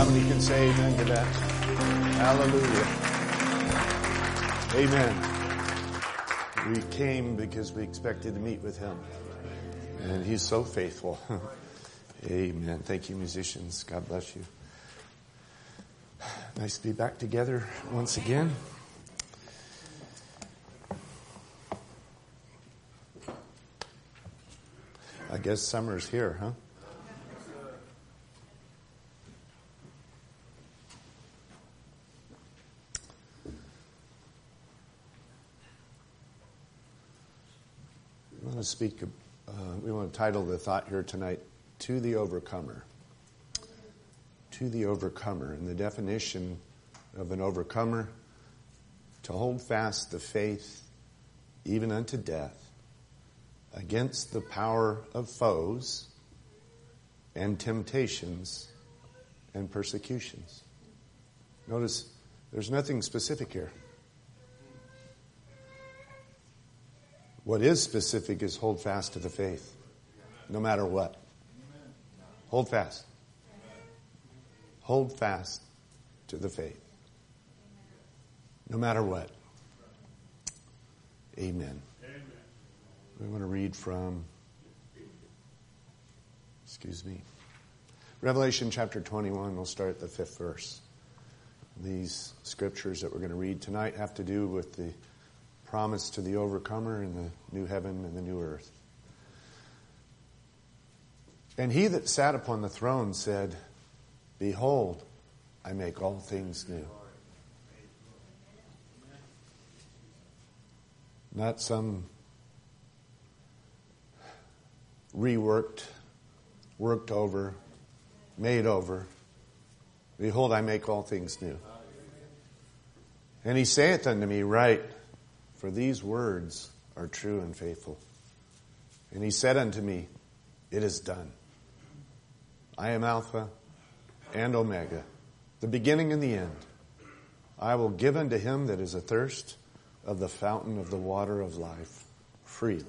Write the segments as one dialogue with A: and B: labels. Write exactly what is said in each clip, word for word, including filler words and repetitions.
A: How many can say amen to that? Hallelujah. Amen. We came because we expected to meet with him. And he's so faithful. Amen. Thank you, musicians. God bless you. Nice to be back together once again. I guess summer's here, huh? I want to speak, uh, we want to title the thought here tonight, To the Overcomer. To the Overcomer. And the definition of an overcomer, to hold fast the faith even unto death, against the power of foes and temptations and persecutions. Notice there's nothing specific here. What is specific is hold fast to the faith, no matter what. Hold fast. Hold fast to the faith, no matter what. Amen. We want to read from, excuse me, Revelation chapter twenty-one. We'll start at the fifth verse. These scriptures that we're going to read tonight have to do with the promise to the overcomer in the new heaven and the new earth. And he that sat upon the throne said, Behold, I make all things new. Not some reworked, worked over, made over. Behold, I make all things new. And he saith unto me, Write, for these words are true and faithful. And he said unto me, It is done. I am Alpha and Omega, the beginning and the end. I will give unto him that is athirst of the fountain of the water of life freely.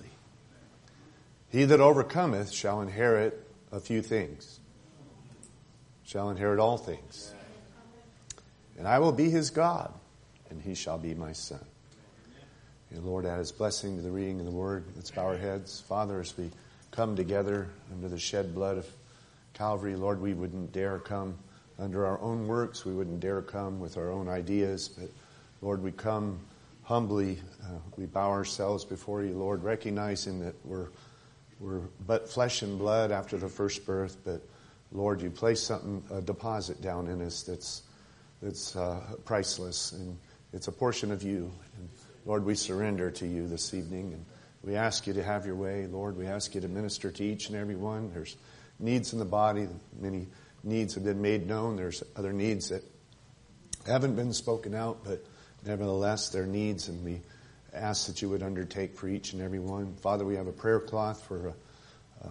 A: He that overcometh shall inherit a few things, shall inherit all things. And I will be his God, and he shall be my son. And Lord, add his blessing to the reading of the word. Let's bow our heads. Father, as we come together under the shed blood of Calvary, Lord, we wouldn't dare come under our own works. We wouldn't dare come with our own ideas. But Lord, we come humbly. Uh, we bow ourselves before you, Lord, recognizing that we're we're but flesh and blood after the first birth. But Lord, you place something, a deposit down in us that's that's uh, priceless, and it's a portion of you. And Lord, we surrender to you this evening, and we ask you to have your way. Lord, we ask you to minister to each and every one. There's needs in the body. Many needs have been made known. There's other needs that haven't been spoken out, but nevertheless, they're needs, and we ask that you would undertake for each and every one. Father, we have a prayer cloth for a, a,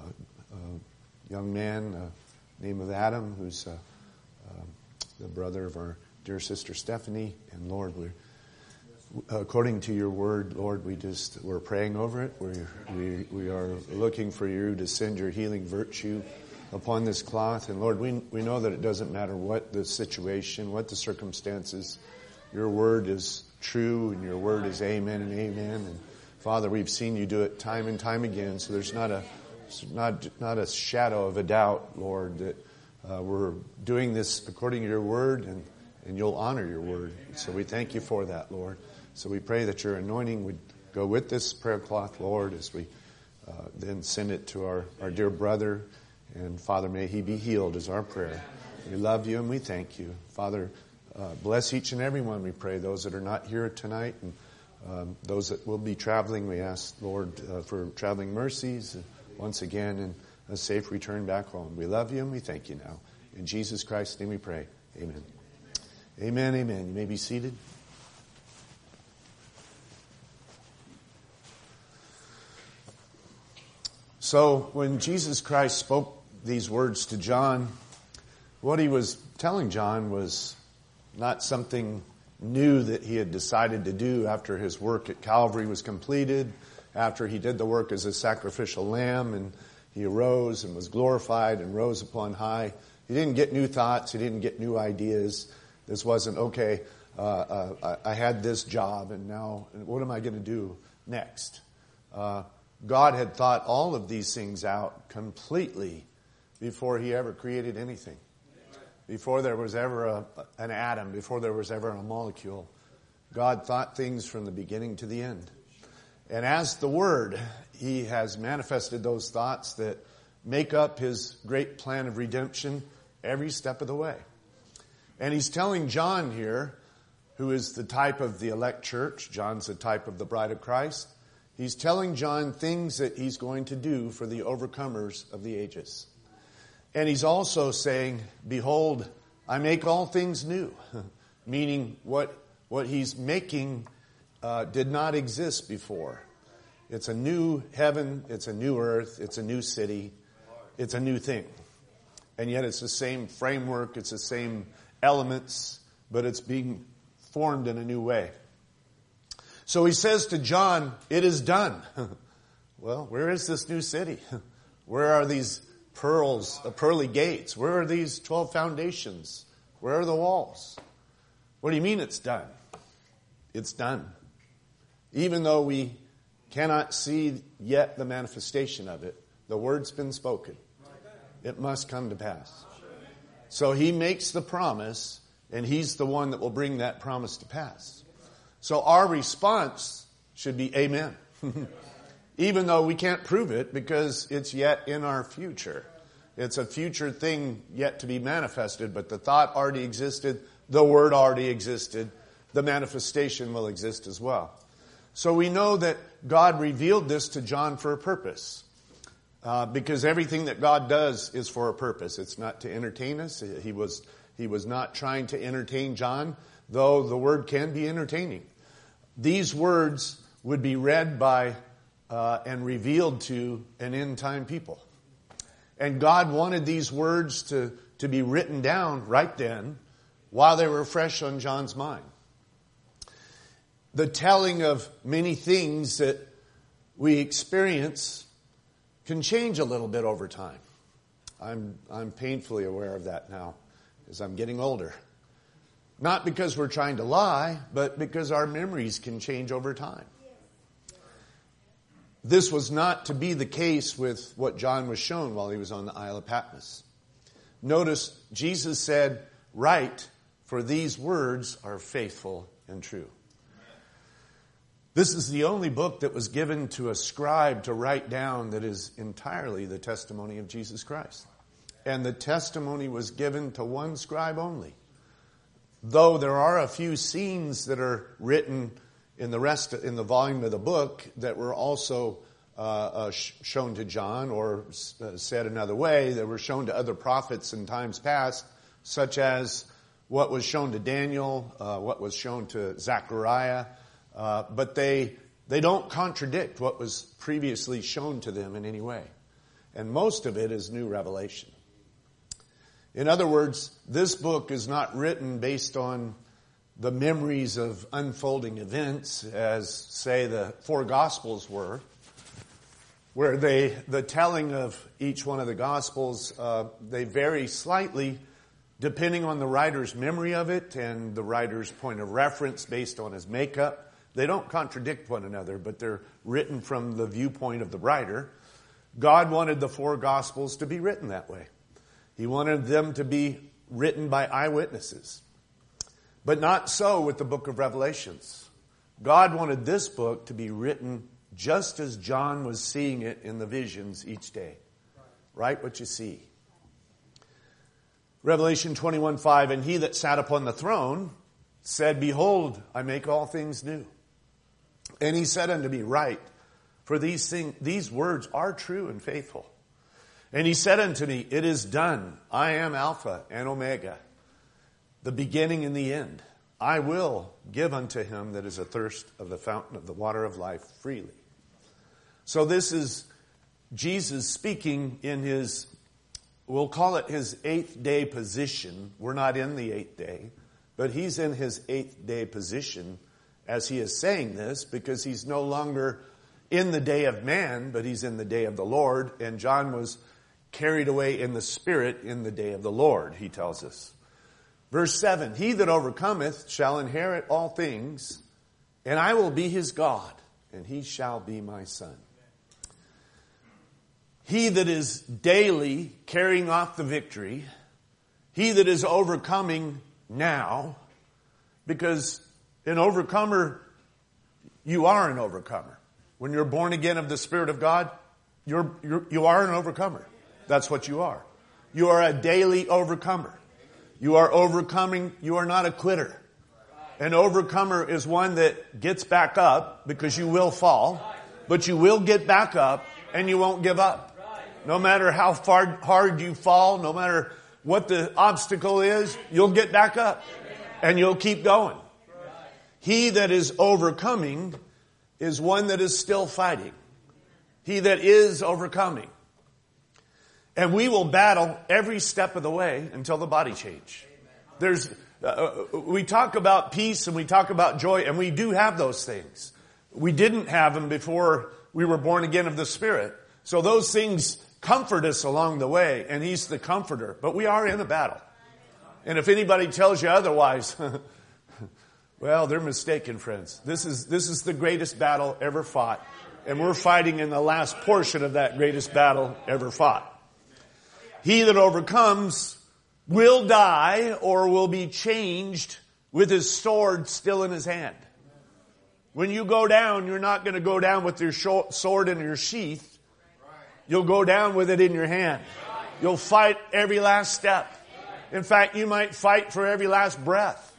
A: a young man, uh, name of Adam, who's uh, uh, the brother of our dear sister Stephanie. And Lord, we're according to your word, Lord, we just, we're praying over it. We're, we we are looking for you to send your healing virtue upon this cloth. And Lord, we we know that it doesn't matter what the situation, what the circumstances, your word is true and your word is amen and amen. And Father, we've seen you do it time and time again. So there's not a not not a shadow of a doubt, Lord, that uh, we're doing this according to your word, and, and you'll honor your word. So we thank you for that, Lord. So we pray that your anointing would go with this prayer cloth, Lord, as we uh, then send it to our, our dear brother. And Father, may he be healed is our prayer. We love you and we thank you. Father, uh, bless each and every one, we pray. Those that are not here tonight and um, those that will be traveling, we ask, Lord, uh, for traveling mercies and once again and a safe return back home. We love you and we thank you now. In Jesus Christ's name we pray. Amen. Amen, amen. You may be seated. So when Jesus Christ spoke these words to John, what he was telling John was not something new that he had decided to do after his work at Calvary was completed, after he did the work as a sacrificial lamb and he arose and was glorified and rose upon high. He didn't get new thoughts. He didn't get new ideas. This wasn't, okay, uh, uh, I had this job, and now what am I going to do next? Uh, God had thought all of these things out completely before he ever created anything. Before there was ever a, an atom, before there was ever a molecule. God thought things from the beginning to the end. And as the Word, he has manifested those thoughts that make up his great plan of redemption every step of the way. And he's telling John here, who is the type of the elect church, John's the type of the bride of Christ, he's telling John things that he's going to do for the overcomers of the ages. And he's also saying, behold, I make all things new. Meaning what, what he's making uh, did not exist before. It's a new heaven, it's a new earth, it's a new city, it's a new thing. And yet it's the same framework, it's the same elements, but it's being formed in a new way. So he says to John, it is done. Well, where is this new city? Where are these pearls, the pearly gates? Where are these twelve foundations? Where are the walls? What do you mean it's done? It's done. Even though we cannot see yet the manifestation of it, the word's been spoken. It must come to pass. So he makes the promise, and he's the one that will bring that promise to pass. So our response should be amen. Even though we can't prove it because it's yet in our future. It's a future thing yet to be manifested, but the thought already existed, the word already existed, the manifestation will exist as well. So we know that God revealed this to John for a purpose. Uh, because everything that God does is for a purpose. It's not to entertain us. He was, he was not trying to entertain John, though the word can be entertaining. These words would be read by uh, and revealed to an end-time people. And God wanted these words to, to be written down right then while they were fresh on John's mind. The telling of many things that we experience can change a little bit over time. I'm, I'm painfully aware of that now as I'm getting older. Not because we're trying to lie, but because our memories can change over time. This was not to be the case with what John was shown while he was on the Isle of Patmos. Notice Jesus said, write, for these words are faithful and true. This is the only book that was given to a scribe to write down that is entirely the testimony of Jesus Christ. And the testimony was given to one scribe only. Though there are a few scenes that are written in the rest, in the volume of the book that were also uh, uh, sh- shown to John, or uh, said another way, that were shown to other prophets in times past, such as what was shown to Daniel, uh, what was shown to Zechariah, Uh, but they they don't contradict what was previously shown to them in any way. And most of it is new revelation. In other words, this book is not written based on the memories of unfolding events, as, say, the four Gospels were, where they the telling of each one of the Gospels, uh, they vary slightly depending on the writer's memory of it and the writer's point of reference based on his makeup. They don't contradict one another, but they're written from the viewpoint of the writer. God wanted the four Gospels to be written that way. He wanted them to be written by eyewitnesses. But not so with the book of Revelations. God wanted this book to be written just as John was seeing it in the visions each day. Write what you see. Revelation twenty-one five, and he that sat upon the throne said, behold, I make all things new. And he said unto me, write, for these things, these words are true and faithful. And he said unto me, it is done. I am Alpha and Omega, the beginning and the end. I will give unto him that is athirst of the fountain of the water of life freely. So this is Jesus speaking in his, we'll call it his eighth day position. We're not in the eighth day, but he's in his eighth day position as he is saying this, because he's no longer in the day of man, but he's in the day of the Lord. And John was carried away in the Spirit in the day of the Lord, he tells us. Verse seven, he that overcometh shall inherit all things, and I will be his God, and he shall be my son. He that is daily carrying off the victory, he that is overcoming now, because an overcomer, you are an overcomer. When you're born again of the Spirit of God, you're, you're, you are an overcomer. That's what you are. You are a daily overcomer. You are overcoming, you are not a quitter. An overcomer is one that gets back up, because you will fall, but you will get back up and you won't give up. No matter how far hard you fall, no matter what the obstacle is, you'll get back up and you'll keep going. He that is overcoming is one that is still fighting. He that is overcoming. And we will battle every step of the way until the body change. There's, uh, we talk about peace and we talk about joy, and we do have those things. We didn't have them before we were born again of the Spirit. So those things comfort us along the way, and he's the comforter. But we are in a battle. And if anybody tells you otherwise, well, they're mistaken, friends. This is, this is the greatest battle ever fought. And we're fighting in the last portion of that greatest battle ever fought. He that overcomes will die or will be changed with his sword still in his hand. When you go down, you're not going to go down with your sword in your sheath. You'll go down with it in your hand. You'll fight every last step. In fact, you might fight for every last breath.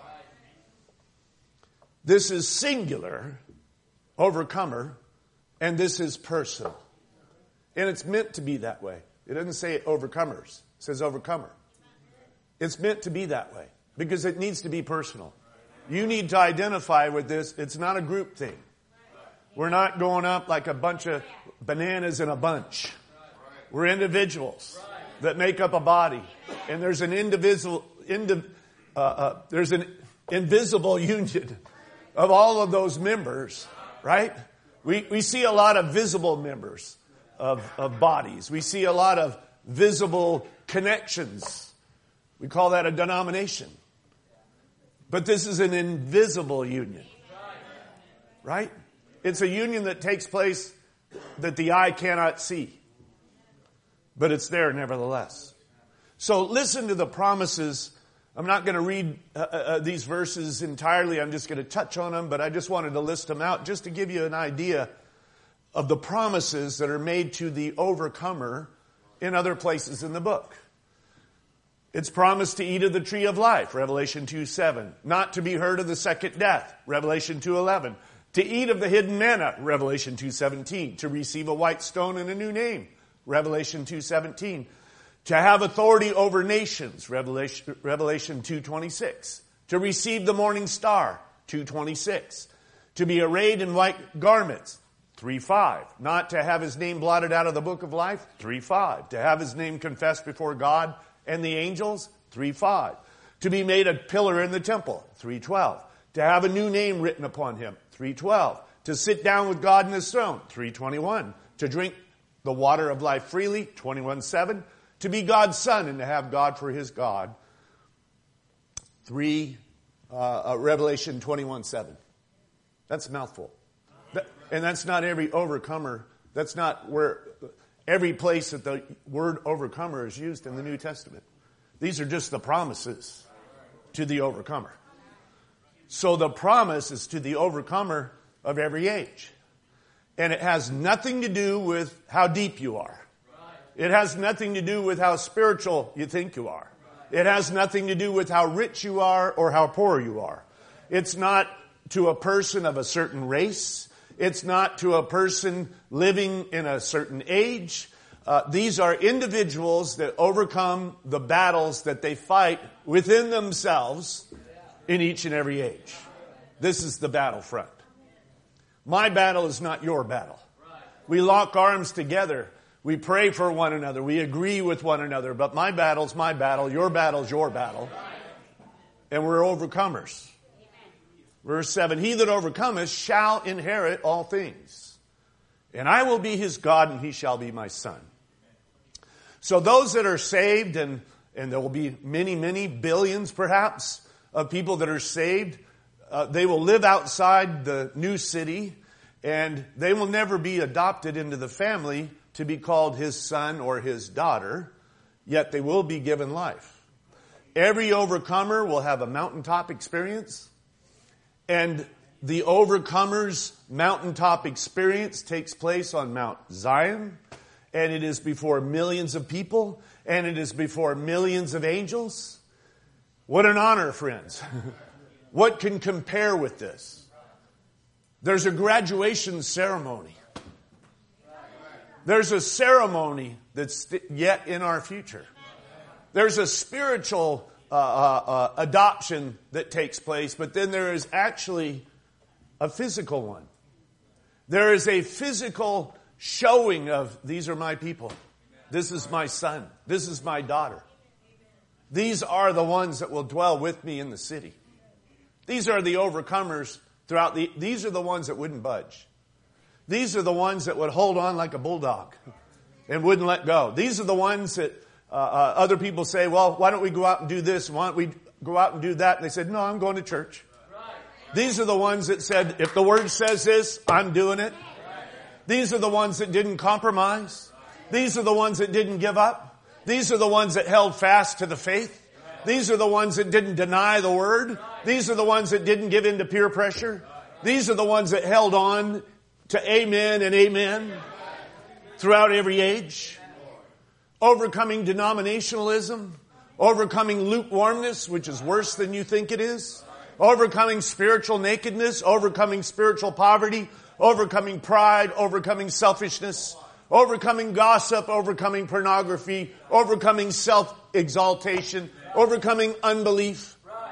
A: This is singular, overcomer, and this is personal. And it's meant to be that way. It doesn't say overcomers. It says overcomer. It's meant to be that way because it needs to be personal. You need to identify with this. It's not a group thing. We're not going up like a bunch of bananas in a bunch. We're individuals that make up a body. And there's an indivisible, indiv, uh, uh, there's an invisible union of all of those members, right? We, we see a lot of visible members of, of bodies. We see a lot of visible connections. We call that a denomination. But this is an invisible union, right? It's a union that takes place that the eye cannot see. But it's there nevertheless. So listen to the promises. I'm not going to read uh, uh, these verses entirely. I'm just going to touch on them. But I just wanted to list them out just to give you an idea of the promises that are made to the overcomer in other places in the book. It's promised to eat of the tree of life, Revelation two seven. Not to be hurt of the second death, Revelation two eleven. To eat of the hidden manna, Revelation two seventeen. To receive a white stone and a new name, Revelation two seventeen. To have authority over nations, Revelation, Revelation two twenty-six. To receive the morning star, two twenty-six. To be arrayed in white garments, three five. Not to have his name blotted out of the book of life, three five. To have his name confessed before God and the angels, three five. To be made a pillar in the temple, three twelve. To have a new name written upon him, three twelve. To sit down with God in his throne, three twenty-one. To drink the water of life freely, twenty-one seven. To be God's son and to have God for his God, three, uh, uh, Revelation twenty-one seven. That's a mouthful. That, and that's not every overcomer. That's not where every place that the word overcomer is used in the New Testament. These are just the promises to the overcomer. So the promise is to the overcomer of every age. And it has nothing to do with how deep you are. It has nothing to do with how spiritual you think you are. It has nothing to do with how rich you are or how poor you are. It's not to a person of a certain race. It's not to a person living in a certain age. Uh, these are individuals that overcome the battles that they fight within themselves in each and every age. This is the battlefront. My battle is not your battle. We lock arms together. We pray for one another. We agree with one another. But my battle's my battle. Your battle's your battle. And we're overcomers. Verse seven, he that overcometh shall inherit all things. And I will be his God and he shall be my son. So those that are saved, and, and there will be many, many billions perhaps of people that are saved, uh, they will live outside the new city, and they will never be adopted into the family to be called his son or his daughter, yet they will be given life. Every overcomer will have a mountaintop experience, and the overcomer's mountaintop experience takes place on Mount Zion, and it is before millions of people, and it is before millions of angels. What an honor, friends. What can compare with this? There's a graduation ceremony. There's a ceremony that's yet in our future. There's a spiritual uh, uh, uh, adoption that takes place, but then there is actually a physical one. There is a physical showing of, these are my people. This is my son. This is my daughter. These are the ones that will dwell with me in the city. These are the overcomers throughout the, these are the ones that wouldn't budge. These are the ones that would hold on like a bulldog and wouldn't let go. These are the ones that uh, uh, other people say, well, why don't we go out and do this? Why don't we go out and do that? And they said, no, I'm going to church. These are the ones that said, if the word says this, I'm doing it. These are the ones that didn't compromise. These are the ones that didn't give up. These are the ones that held fast to the faith. These are the ones that didn't deny the word. These are the ones that didn't give in to peer pressure. These are the ones that held on to amen and amen throughout every age. Overcoming denominationalism. Overcoming lukewarmness, which is worse than you think it is. Overcoming spiritual nakedness. Overcoming spiritual poverty. Overcoming pride. Overcoming selfishness. Overcoming gossip. Overcoming pornography. Overcoming self-exaltation. Overcoming unbelief.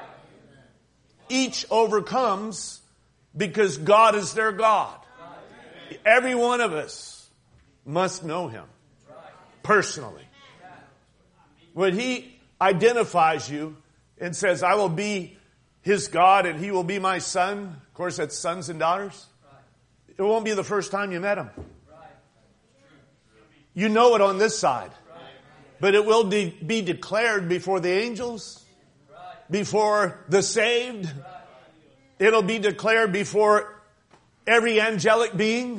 A: Each overcomes because God is their God. Every one of us must know Him personally. When He identifies you and says, I will be His God and He will be my son. Of course, that's sons and daughters. It won't be the first time you met Him. You know it on this side. But it will de- be declared before the angels, before the saved. It'll be declared before every angelic being.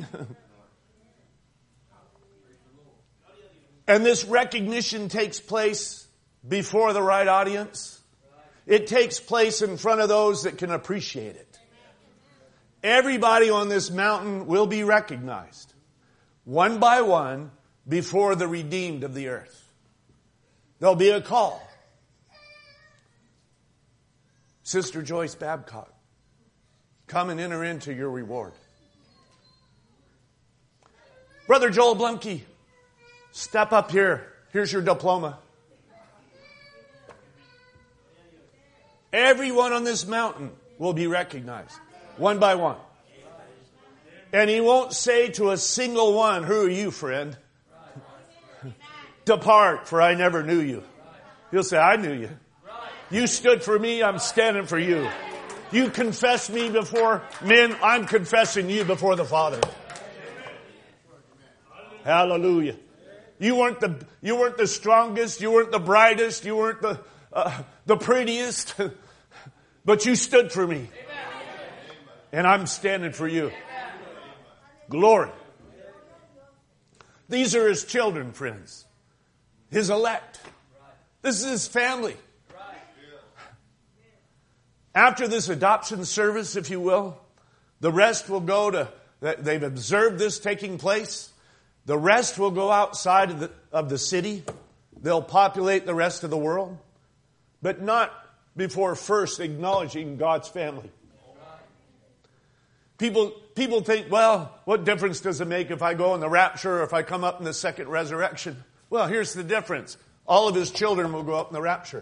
A: And this recognition takes place before the right audience. It takes place in front of those that can appreciate it. Everybody on this mountain will be recognized, one by one, before the redeemed of the earth. There'll be a call. Sister Joyce Babcock, come and enter into your reward. Brother Joel Blumke, step up here. Here's your diploma. Everyone on this mountain will be recognized, one by one. And He won't say to a single one, who are you, friend? Depart, for I never knew you. He'll say, I knew you. You stood for me, I'm standing for you. You confessed me before men, I'm confessing you before the Father. Hallelujah. You weren't the, you weren't the strongest, you weren't the brightest, you weren't the, uh, the prettiest, but you stood for me. And I'm standing for you. Glory. These are His children, friends. His elect. This is His family. After this adoption service, if you will, the rest will go to, they've observed this taking place. The rest will go outside of the, of the city. They'll populate the rest of the world. But not before first acknowledging God's family. People, people think, well, what difference does it make if I go in the rapture or if I come up in the second resurrection? Well, here's the difference. All of His children will go up in the rapture.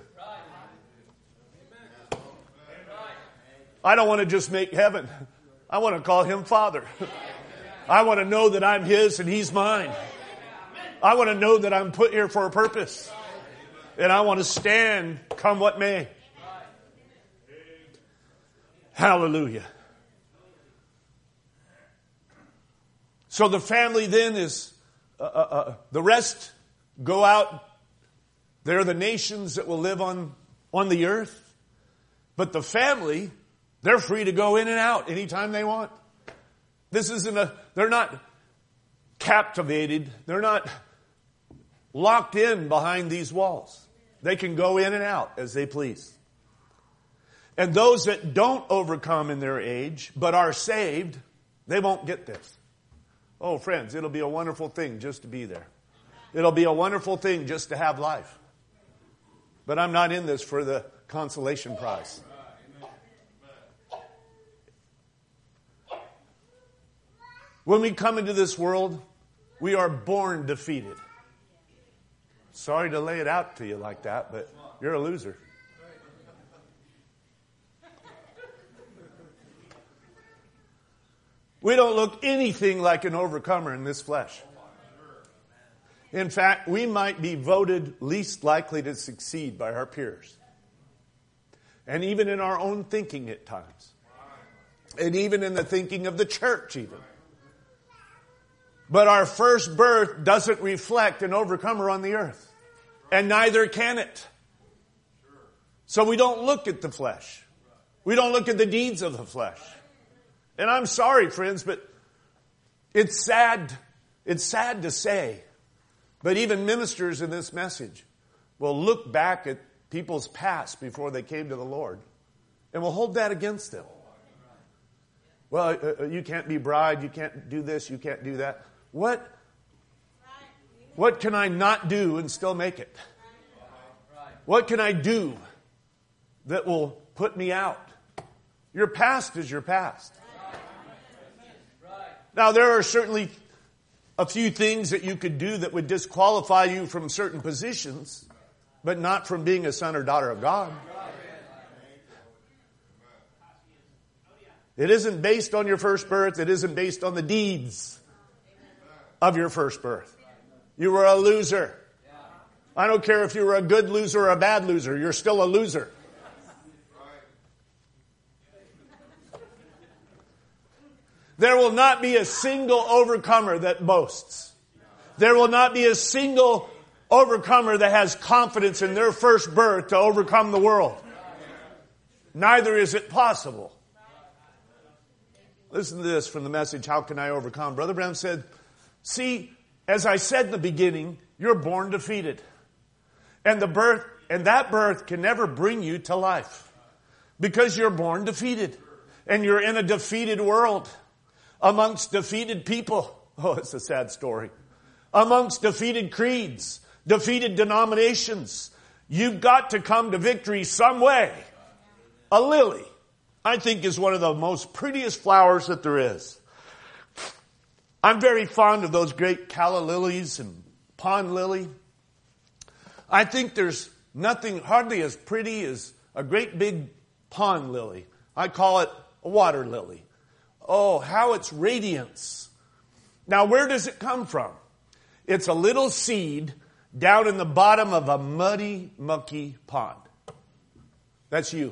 A: I don't want to just make heaven. I want to call Him Father. I want to know that I'm His and He's mine. I want to know that I'm put here for a purpose. And I want to stand come what may. Hallelujah. So the family then is, uh, uh, uh, the rest go out. They're the nations that will live on, on the earth. But the family, they're free to go in and out anytime they want. This isn't a, they're not captivated. They're not locked in behind these walls. They can go in and out as they please. And those that don't overcome in their age, but are saved, they won't get this. Oh, friends, it'll be a wonderful thing just to be there. It'll be a wonderful thing just to have life. But I'm not in this for the consolation prize. When we come into this world, we are born defeated. Sorry to lay it out to you like that, but you're a loser. We don't look anything like an overcomer in this flesh. In fact, we might be voted least likely to succeed by our peers. And even in our own thinking at times. And even in the thinking of the church even. But our first birth doesn't reflect an overcomer on the earth. And neither can it. So we don't look at the flesh. We don't look at the deeds of the flesh. And I'm sorry, friends, but it's sad. It's sad to say. But even ministers in this message will look back at people's past before they came to the Lord. And will hold that against them. Well, uh, you can't be bride. You can't do this. You can't do that. What, what can I not do and still make it? What can I do that will put me out? Your past is your past. Now, there are certainly a few things that you could do that would disqualify you from certain positions, but not from being a son or daughter of God. It isn't based on your first birth. It isn't based on the deeds of your first birth. You were a loser. I don't care if you were a good loser or a bad loser. You're still a loser. There will not be a single overcomer that boasts. There will not be a single overcomer that has confidence in their first birth to overcome the world. Neither is it possible. Listen to this from the message, How Can I Overcome? Brother Branham said, see, as I said in the beginning, you're born defeated. And the birth, and that birth can never bring you to life. Because you're born defeated. And you're in a defeated world. Amongst defeated people. Oh, it's a sad story. Amongst defeated creeds. Defeated denominations. You've got to come to victory some way. A lily, I think, is one of the most prettiest flowers that there is. I'm very fond of those great calla lilies and pond lily. I think there's nothing hardly as pretty as a great big pond lily. I call it a water lily. Oh, how it's radiance. Now, where does it come from? It's a little seed down in the bottom of a muddy, mucky pond. That's you.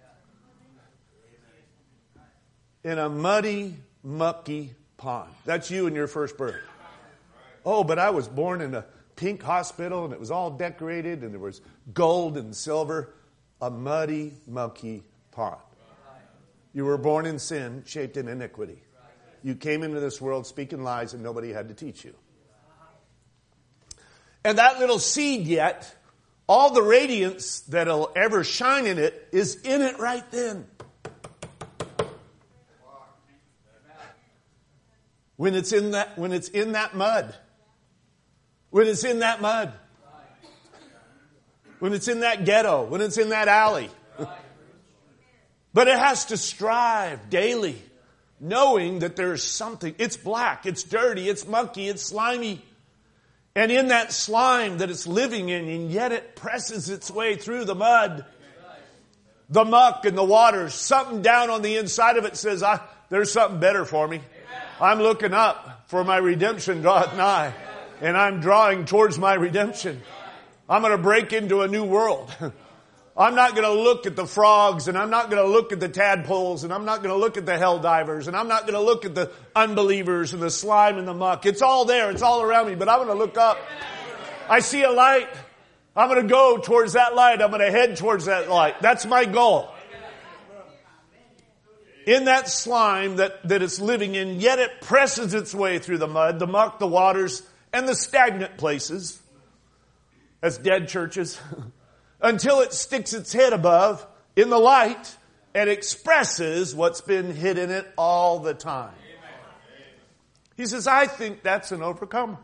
A: In a muddy, mucky pond. That's you in your first birth. Oh, but I was born in a pink hospital and it was all decorated and there was gold and silver. A muddy, mucky pond. You were born in sin, shaped in iniquity. You came into this world speaking lies and nobody had to teach you. And that little seed yet, all the radiance that'll ever shine in it is in it right then. When it's in that, when it's in that mud. When it's in that mud. When it's in that ghetto. When it's in that alley. But it has to strive daily, knowing that there's something. It's black, it's dirty, it's mucky, it's slimy. And in that slime that it's living in, and yet it presses its way through the mud, the muck and the water, something down on the inside of it says, I, there's something better for me. I'm looking up, for my redemption draweth nigh. And I'm drawing towards my redemption. I'm going to break into a new world. I'm not going to look at the frogs, and I'm not going to look at the tadpoles, and I'm not going to look at the hell divers, and I'm not going to look at the unbelievers and the slime and the muck. It's all there. It's all around me, but I'm going to look up. I see a light. I'm going to go towards that light. I'm going to head towards that light. That's my goal. In that slime that, that it's living in, yet it presses its way through the mud, the muck, the waters, and the stagnant places, as dead churches, until it sticks its head above in the light and expresses what's been hidden in it all the time. He says, I think that's an overcomer.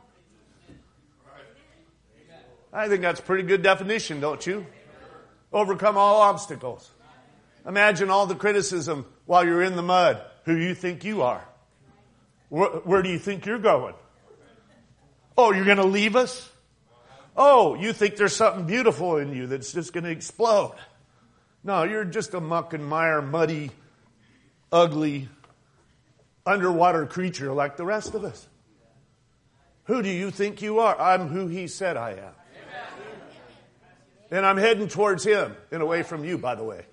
A: I think that's a pretty good definition, don't you? Overcome all obstacles. Imagine all the criticism while you're in the mud. Who you think you are? Where, where do you think you're going? Oh, you're going to leave us? Oh, you think there's something beautiful in you that's just going to explode. No, you're just a muck and mire, muddy, ugly, underwater creature like the rest of us. Who do you think you are? I'm who he said I am. And I'm heading towards him and away from you, by the way.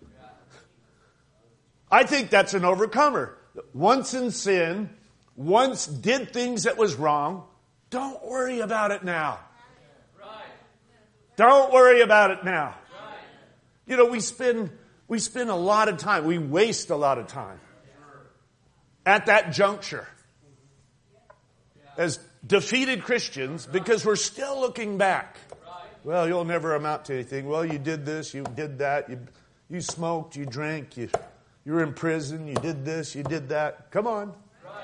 A: I think that's an overcomer. Once in sin, once did things that was wrong, don't worry about it now. Don't worry about it now. You know, we spend, we spend a lot of time, we waste a lot of time at that juncture as defeated Christians because we're still looking back. Well, you'll never amount to anything. Well, you did this, you did that, you, you smoked, you drank, you, you were in prison, you did this, you did that. Come on.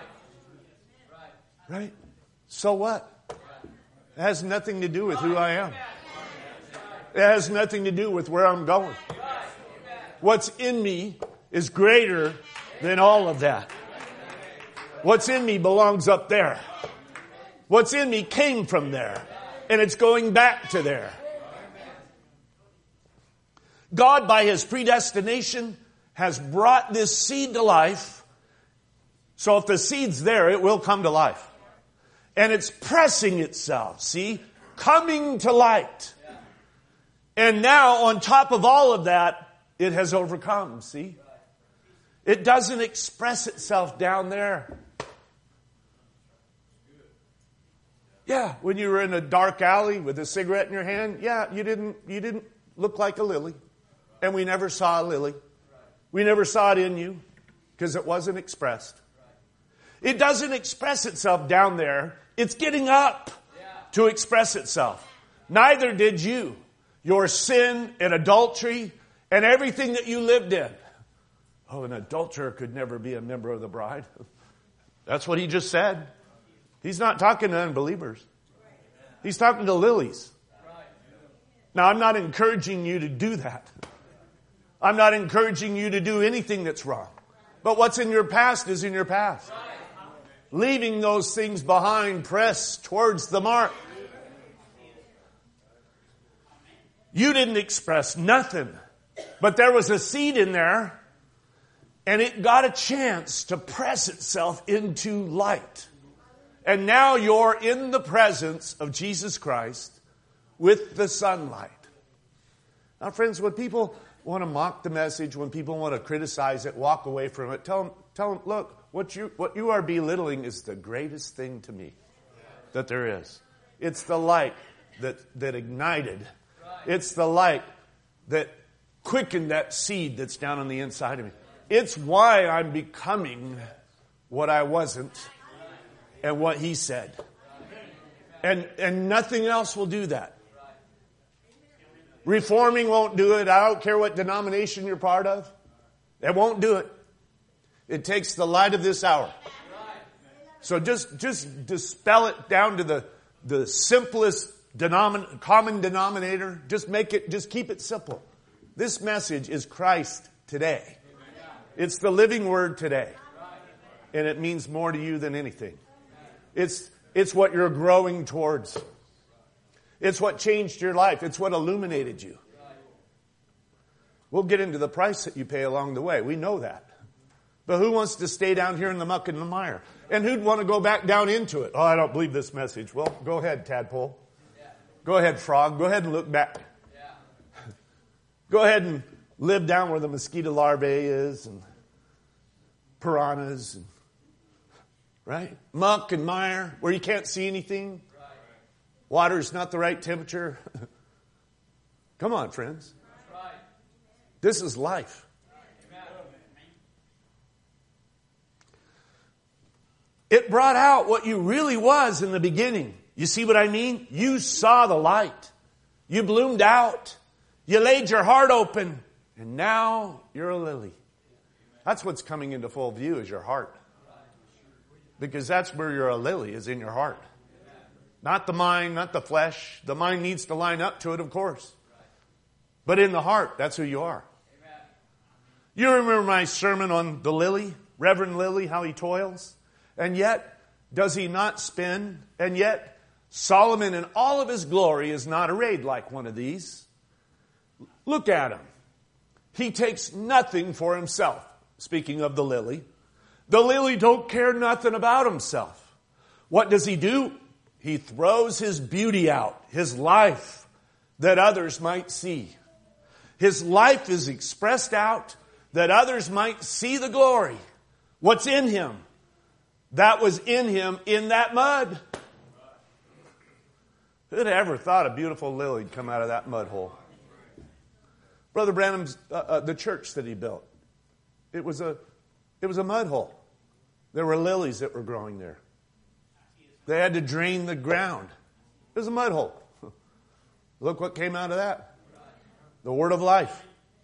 A: Right? So what? It has nothing to do with who I am. It has nothing to do with where I'm going. What's in me is greater than all of that. What's in me belongs up there. What's in me came from there. And it's going back to there. God, by his predestination, has brought this seed to life. So if the seed's there, it will come to life. And it's pressing itself, see, coming to light. And now, on top of all of that, it has overcome, see? It doesn't express itself down there. Yeah, when you were in a dark alley with a cigarette in your hand, yeah, you didn't, you didn't look like a lily. And we never saw a lily. We never saw it in you because it wasn't expressed. It doesn't express itself down there. It's getting up to express itself. Neither did you. Your sin and adultery and everything that you lived in. Oh, an adulterer could never be a member of the bride. That's what he just said. He's not talking to unbelievers. He's talking to lilies. Now, I'm not encouraging you to do that. I'm not encouraging you to do anything that's wrong. But what's in your past is in your past. Leaving those things behind, press towards the mark. You didn't express nothing. But there was a seed in there, and it got a chance to press itself into light. And now you're in the presence of Jesus Christ with the sunlight. Now, friends, when people want to mock the message, when people want to criticize it, walk away from it, tell them, tell them, look, what you, what you are belittling is the greatest thing to me that there is. It's the light that, that ignited. It's the light that quickened that seed that's down on the inside of me. It's why I'm becoming what I wasn't and what he said. And, and nothing else will do that. Reforming won't do it. I don't care what denomination you're part of. It won't do it. It takes the light of this hour. So just, just dispel it down to the, the simplest Denomin- common denominator. Just make it, just keep it simple. This message is Christ today. It's the living word today. And it means more to you than anything. It's, it's what you're growing towards. It's what changed your life. It's what illuminated you. We'll get into the price that you pay along the way. We know that. But who wants to stay down here in the muck and the mire? And who'd want to go back down into it? Oh, I don't believe this message. Well, go ahead, tadpole. Go ahead, frog. Go ahead and look back. Go ahead and live down where the mosquito larvae is and piranhas. And, right? Muck and mire where you can't see anything. Water's not the right temperature. Come on, friends. This is life. It brought out what you really was in the beginning. You see what I mean? You saw the light. You bloomed out. You laid your heart open. And now you're a lily. That's what's coming into full view is your heart. Because that's where you're a lily, is in your heart. Not the mind, not the flesh. The mind needs to line up to it, of course. But in the heart, that's who you are. You remember my sermon on the lily, Reverend Lily, how he toils? And yet, does he not spin? And yet, Solomon in all of his glory is not arrayed like one of these. Look at him. He takes nothing for himself. Speaking of the lily. The lily don't care nothing about himself. What does he do? He throws his beauty out, his life, that others might see. His life is expressed out that others might see the glory. What's in him? That was in him in that mud. Who'd ever thought a beautiful lily would come out of that mud hole? Brother Branham's, uh, uh, the church that he built, it was a, it was a mud hole. There were lilies that were growing there. They had to drain the ground. It was a mud hole. Look what came out of that. The word of life.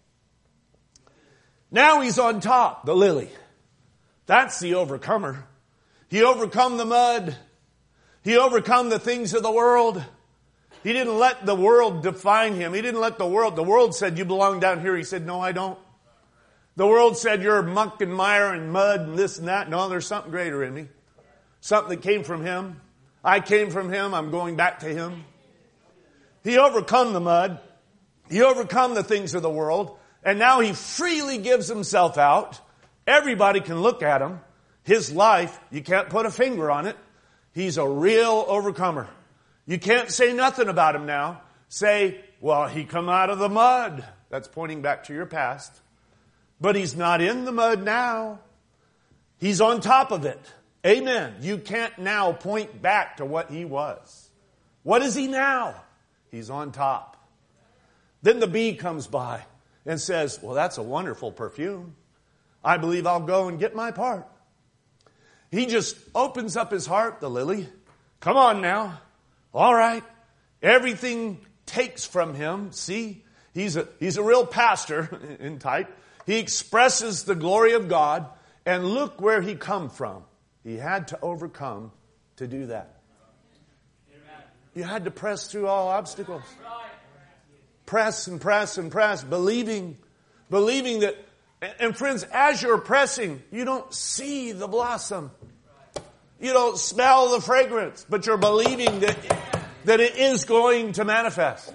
A: Now he's on top, the lily. That's the overcomer. He overcome the mud. He overcome the things of the world. He didn't let the world define him. He didn't let the world, the world said, you belong down here. He said, no, I don't. The world said, you're muck and mire and mud and this and that. No, there's something greater in me. Something that came from him. I came from him. I'm going back to him. He overcome the mud. He overcome the things of the world. And now he freely gives himself out. Everybody can look at him. His life, you can't put a finger on it. He's a real overcomer. You can't say nothing about him now. Say, well, he come out of the mud. That's pointing back to your past. But he's not in the mud now. He's on top of it. Amen. You can't now point back to what he was. What is he now? He's on top. Then the bee comes by and says, well, that's a wonderful perfume. I believe I'll go and get my part. He just opens up his heart, the lily. Come on now. All right. Everything takes from him. See, he's a, he's a real pastor in type. He expresses the glory of God. And look where he come from. He had to overcome to do that. You had to press through all obstacles. Press and press and press, believing, believing that, and friends, as you're pressing, you don't see the blossom. You don't smell the fragrance, but you're believing that, that it is going to manifest.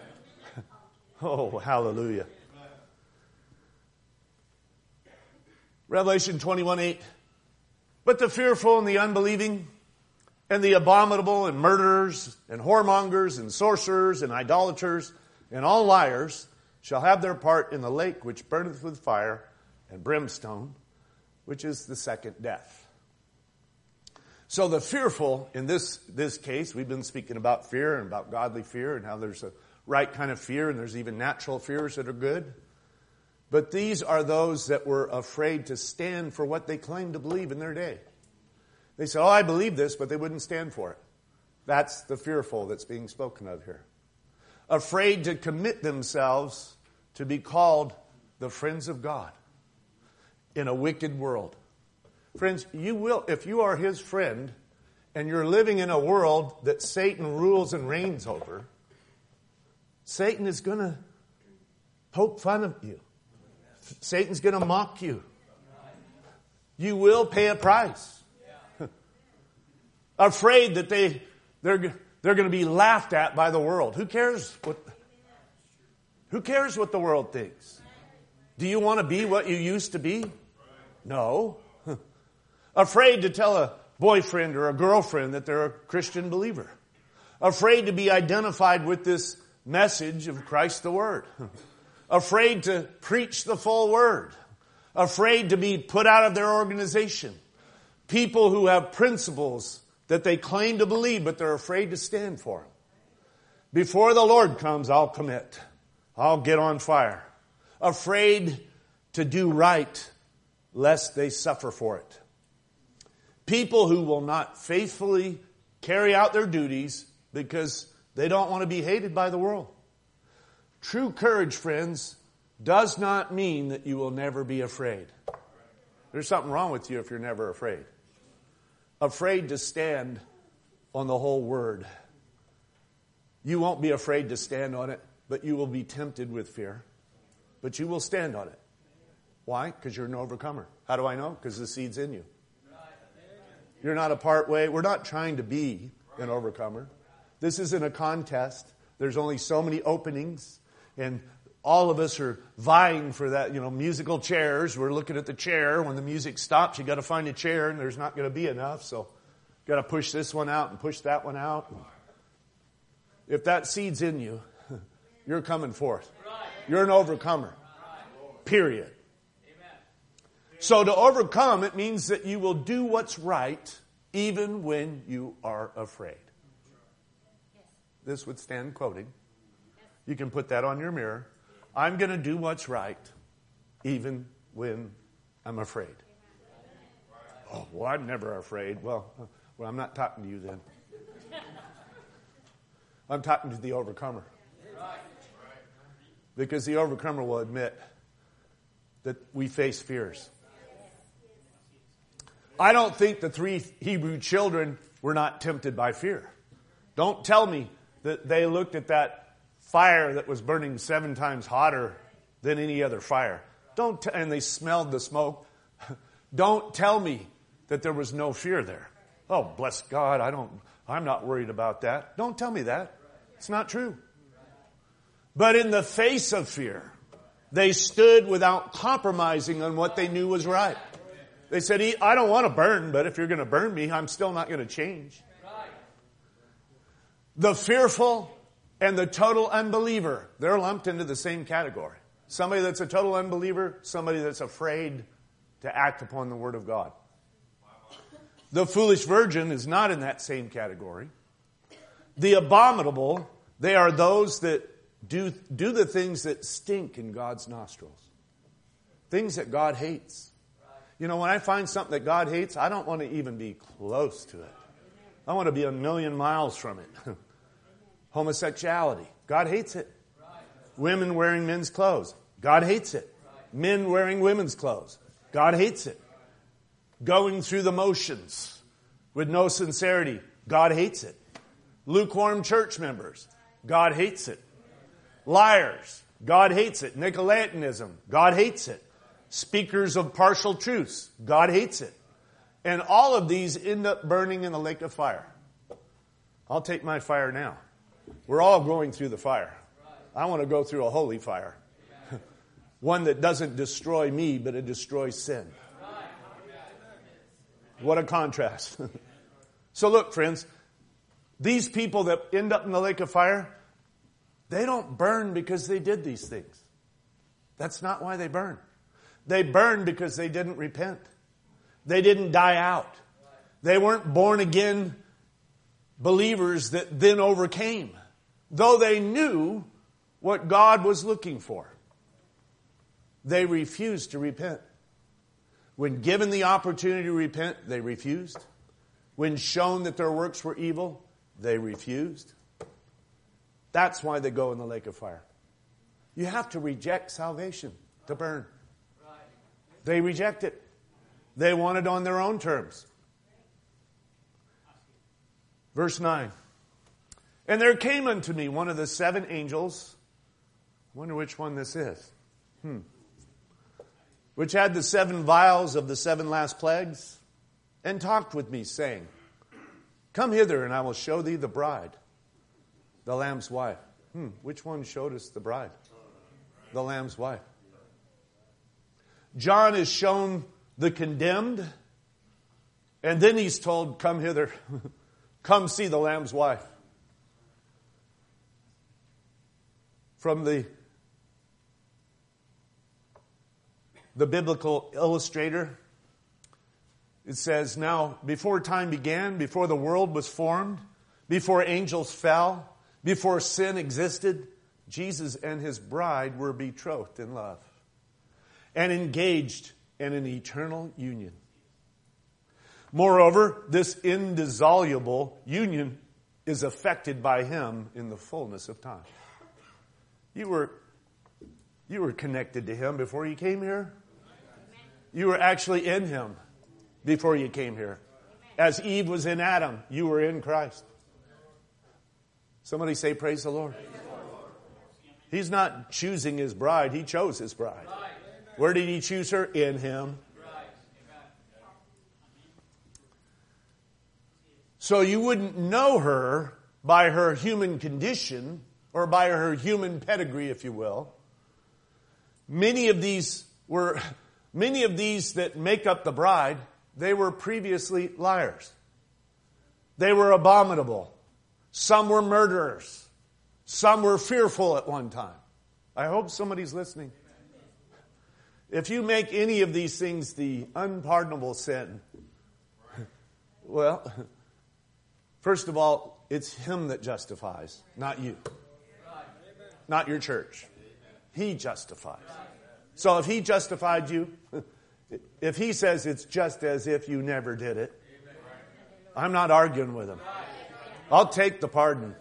A: Oh, hallelujah. Revelation twenty-one eight. But the fearful and the unbelieving and the abominable and murderers and whoremongers and sorcerers and idolaters and all liars shall have their part in the lake which burneth with fire and brimstone, which is the second death. So the fearful, in this, this case, we've been speaking about fear and about godly fear and how there's a right kind of fear and there's even natural fears that are good. But these are those that were afraid to stand for what they claimed to believe in their day. They said, oh, I believe this, but they wouldn't stand for it. That's the fearful that's being spoken of here. Afraid to commit themselves to be called the friends of God in a wicked world. Friends, you will, if you are his friend and you're living in a world that Satan rules and reigns over, Satan is going to poke fun of you. Satan's going to mock you. You will pay a price. Afraid that they, they're, they're going to be laughed at by the world. Who cares what, who cares what the world thinks? Do you want to be what you used to be? No. Afraid to tell a boyfriend or a girlfriend that they're a Christian believer. Afraid to be identified with this message of Christ the Word. Afraid to preach the full Word. Afraid to be put out of their organization. People who have principles that they claim to believe, but they're afraid to stand for them. Before the Lord comes, I'll commit. I'll get on fire. Afraid to do right, lest they suffer for it. People who will not faithfully carry out their duties because they don't want to be hated by the world. True courage, friends, does not mean that you will never be afraid. There's something wrong with you if you're never afraid. Afraid to stand on the whole word. You won't be afraid to stand on it, but you will be tempted with fear. But you will stand on it. Why? Because you're an overcomer. How do I know? Because the seed's in you. You're not a part way. We're not trying to be an overcomer. This isn't a contest. There's only so many openings, and all of us are vying for that, you know, musical chairs. We're looking at the chair. When the music stops, you got to find a chair, and there's not going to be enough, so got to push this one out and push that one out. If that seed's in you, you're coming forth. You're an overcomer. Period. So to overcome, it means that you will do what's right even when you are afraid. This would stand quoting. You can put that on your mirror. I'm going to do what's right even when I'm afraid. Oh, well, I'm never afraid. Well, well, I'm not talking to you then. I'm talking to the overcomer. Because the overcomer will admit that we face fears. I don't think the three Hebrew children were not tempted by fear. Don't tell me that they looked at that fire that was burning seven times hotter than any other fire. Don't t- and they smelled the smoke. Don't tell me that there was no fear there. Oh, bless God, I don't I'm not worried about that. Don't tell me that. It's not true. But in the face of fear, they stood without compromising on what they knew was right. They said, I don't want to burn, but if you're going to burn me, I'm still not going to change. The fearful and the total unbeliever, they're lumped into the same category. Somebody that's a total unbeliever, somebody that's afraid to act upon the Word of God. The foolish virgin is not in that same category. The abominable, they are those that do, do the things that stink in God's nostrils. Things that God hates. You know, when I find something that God hates, I don't want to even be close to it. I want to be a million miles from it. Homosexuality. God hates it. Women wearing men's clothes. God hates it. Men wearing women's clothes. God hates it. Going through the motions with no sincerity. God hates it. Lukewarm church members. God hates it. Liars. God hates it. Nicolaitanism. God hates it. Speakers of partial truths. God hates it. And all of these end up burning in the lake of fire. I'll take my fire now. We're all going through the fire. I want to go through a holy fire. One that doesn't destroy me, but it destroys sin. What a contrast. So look, friends, these people that end up in the lake of fire, they don't burn because they did these things. That's not why they burn. They burned because they didn't repent. They didn't die out. They weren't born again believers that then overcame, though they knew what God was looking for. They refused to repent. When given the opportunity to repent, they refused. When shown that their works were evil, they refused. That's why they go in the lake of fire. You have to reject salvation to burn. They reject it. They want it on their own terms. Verse nine. And there came unto me one of the seven angels. I wonder which one this is. Hmm. Which had the seven vials of the seven last plagues, and talked with me, saying, Come hither, and I will show thee the bride, the Lamb's wife. Hmm. Which one showed us the bride? The Lamb's wife. John is shown the condemned, and then he's told, come hither, come see the Lamb's wife. From the, the biblical illustrator, it says, now, before time began, before the world was formed, before angels fell, Before sin existed, Jesus and his bride were betrothed in love and engaged in an eternal union. Moreover, this indissoluble union is affected by him in the fullness of time. You were, you were connected to him before you came here. You were actually in him before you came here. As Eve was in Adam, you were in Christ. Somebody say, praise the Lord. He's not choosing his bride. He chose his bride. Where did he choose her? In him. So you wouldn't know her by her human condition or by her human pedigree, if you will. Many of these were, many of these that make up the bride, they were previously liars. They were abominable. Some were murderers. Some were fearful at one time. I hope somebody's listening. If you make any of these things the unpardonable sin, well, first of all, it's him that justifies, not you. Not your church. He justifies. So if he justified you, if he says it's just as if you never did it, I'm not arguing with him. I'll take the pardon.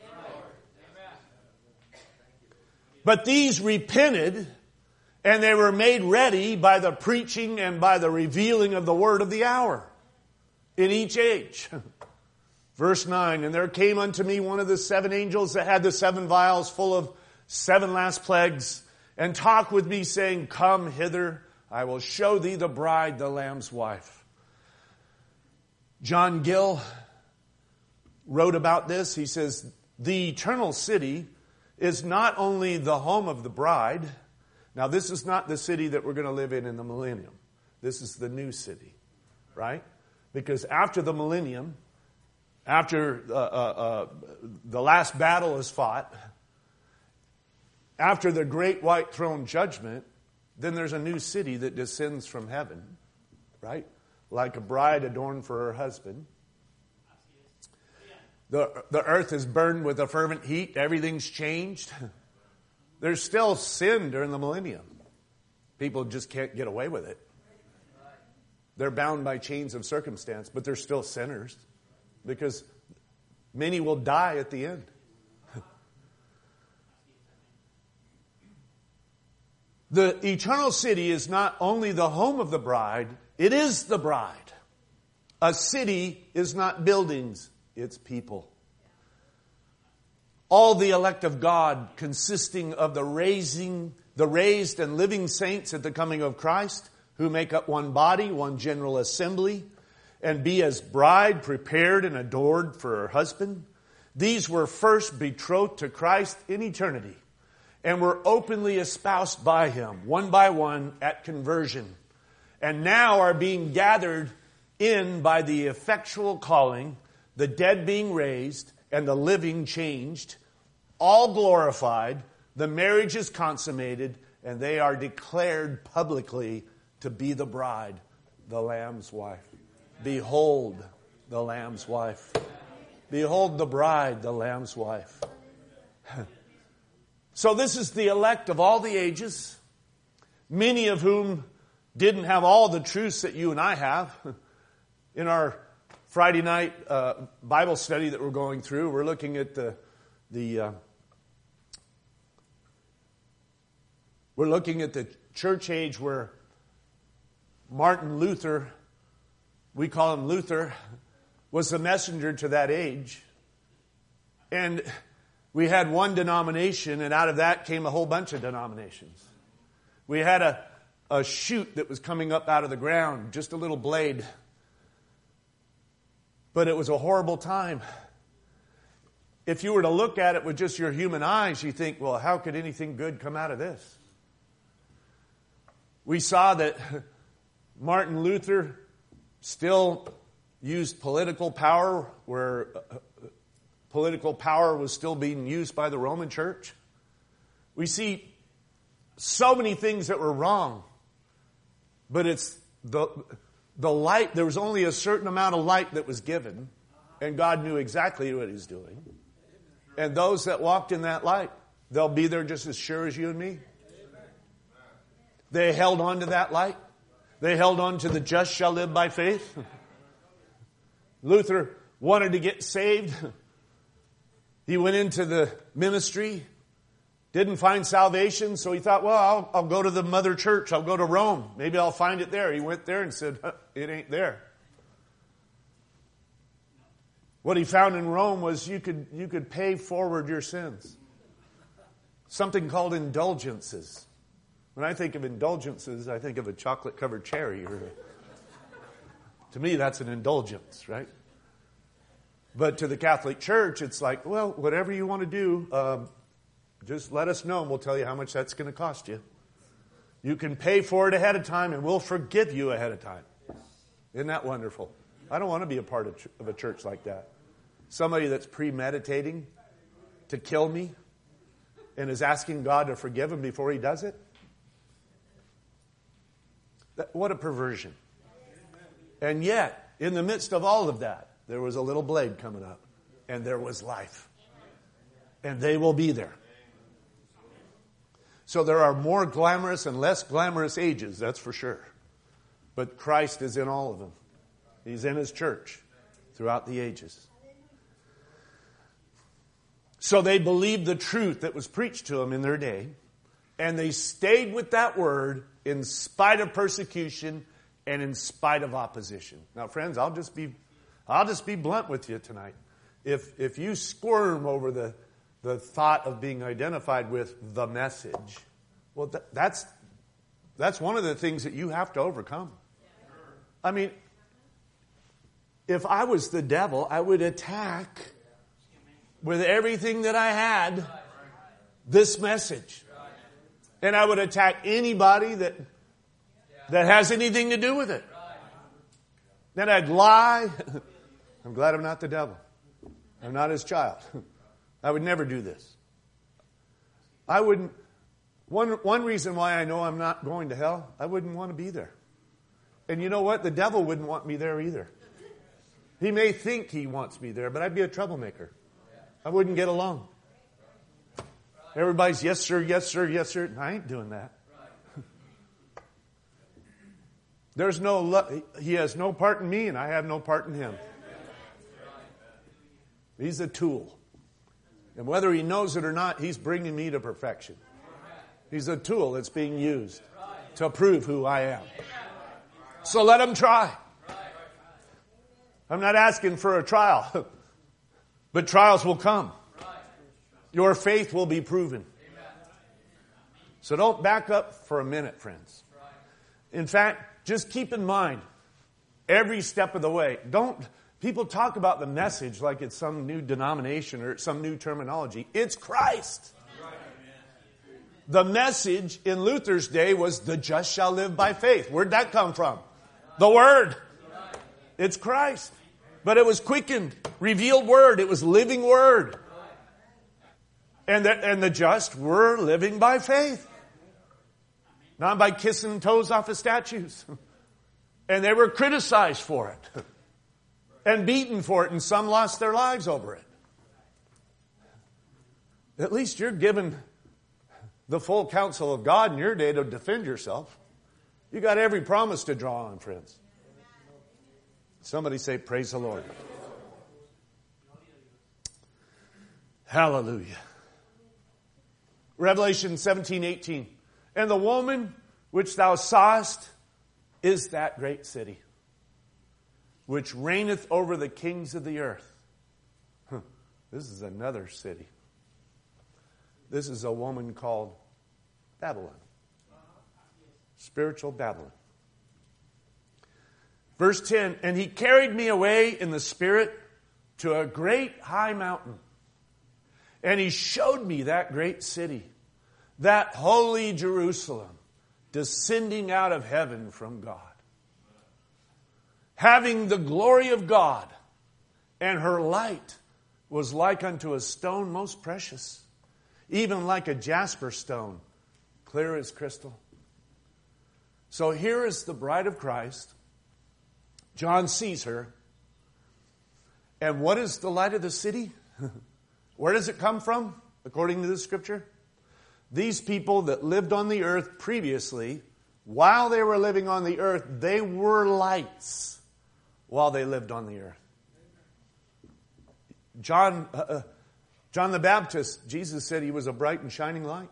A: But these repented, and they were made ready by the preaching and by the revealing of the word of the hour in each age. Verse nine, and there came unto me one of the seven angels that had the seven vials full of seven last plagues, and talked with me, saying, come hither, I will show thee the bride, the Lamb's wife. John Gill wrote about this. He says, the eternal city is not only the home of the bride. Now, this is not the city that we're going to live in in the millennium. This is the new city, right? Because after the millennium, after uh, uh, uh, the last battle is fought, after the great white throne judgment, then there's a new city that descends from heaven, right? Like a bride adorned for her husband. The, the earth is burned with a fervent heat. Everything's changed. There's still sin during the millennium. People just can't get away with it. They're bound by chains of circumstance, but they're still sinners because many will die at the end. The eternal city is not only the home of the bride, it is the bride. A city is not buildings, it's people. All the elect of God, consisting of the raising, the raised and living saints at the coming of Christ, who make up one body, one general assembly, and be as bride prepared and adored for her husband. These were first betrothed to Christ in eternity, and were openly espoused by him, one by one, at conversion, and now are being gathered in by the effectual calling, the dead being raised, and the living changed, all glorified, the marriage is consummated, and they are declared publicly to be the bride, the Lamb's wife. Behold the Lamb's wife. Behold the bride, the Lamb's wife. So this is the elect of all the ages, many of whom didn't have all the truths that you and I have. In our Friday night uh, Bible study that we're going through, we're looking at the the uh, we're looking at the church age where Martin Luther, we call him Luther, was the messenger to that age, and we had one denomination, and out of that came a whole bunch of denominations. We had a, a shoot that was coming up out of the ground, just a little blade. But it was a horrible time. If you were to look at it with just your human eyes, you think, well, how could anything good come out of this? We saw that Martin Luther still used political power where political power was still being used by the Roman Church. We see so many things that were wrong, but it's the the light. There was only a certain amount of light that was given, and God knew exactly what He was doing. And those that walked in that light, they'll be there just as sure as you and me. They held on to that light. They held on to the just shall live by faith. Luther wanted to get saved. He went into the ministry, didn't find salvation, so he thought, well, I'll, I'll go to the mother church. I'll go to Rome. Maybe I'll find it there. He went there and said, huh, it ain't there. What he found in Rome was you could, you could pay forward your sins. Something called indulgences. When I think of indulgences, I think of a chocolate-covered cherry. Or a, to me, that's an indulgence, right? But to the Catholic Church, it's like, well, whatever you want to do, um, just let us know and we'll tell you how much that's going to cost you. You can pay for it ahead of time and we'll forgive you ahead of time. Isn't that wonderful? I don't want to be a part of, of a church like that. Somebody that's premeditating to kill me and is asking God to forgive him before he does it. That, what a perversion. And yet, in the midst of all of that, there was a little blade coming up. And there was life. And they will be there. So there are more glamorous and less glamorous ages, that's for sure. But Christ is in all of them. He's in his church throughout the ages. So they believed the truth that was preached to them in their day. And they stayed with that word in spite of persecution and in spite of opposition. Now, friends, I'll just be, I'll just be blunt with you tonight. If if you squirm over the the thought of being identified with the message, well, th- that's that's one of the things that you have to overcome. I mean, if I was the devil, I would attack with everything that I had this message. And I would attack anybody that that has anything to do with it. Then I'd lie. I'm glad I'm not the devil. I'm not his child. I would never do this. I wouldn't. One, one reason why I know I'm not going to hell, I wouldn't want to be there. And you know what? The devil wouldn't want me there either. He may think he wants me there, but I'd be a troublemaker. I wouldn't get along. Everybody's yes, sir, yes, sir, yes, sir. I ain't doing that. There's no, lo- he has no part in me and I have no part in him. He's a tool. And whether he knows it or not, he's bringing me to perfection. He's a tool that's being used to prove who I am. So let him try. I'm not asking for a trial, but trials will come. Your faith will be proven. So don't back up for a minute, friends. In fact, just keep in mind every step of the way. Don't, people talk about the message like it's some new denomination or some new terminology. It's Christ. The message in Luther's day was the just shall live by faith. Where'd that come from? The Word. It's Christ. But it was quickened, revealed Word. It was living Word. And the, and the just were living by faith. Not by kissing toes off of statues. And they were criticized for it. And beaten for it. And some lost their lives over it. At least you're given the full counsel of God in your day to defend yourself. You got every promise to draw on, friends. Somebody say, praise the Lord. Hallelujah. Revelation seventeen eighteen. And the woman which thou sawest is that great city, which reigneth over the kings of the earth. Huh. This is another city. This is a woman called Babylon. Spiritual Babylon. Verse ten, and he carried me away in the spirit to a great high mountain. And he showed me that great city, that holy Jerusalem, descending out of heaven from God, having the glory of God, and her light was like unto a stone most precious, even like a jasper stone, clear as crystal. So here is the bride of Christ. John sees her. And what is the light of the city? Where does it come from, according to the scripture? These people that lived on the earth previously, while they were living on the earth, they were lights while they lived on the earth. John, uh, John the Baptist, Jesus said he was a bright and shining light.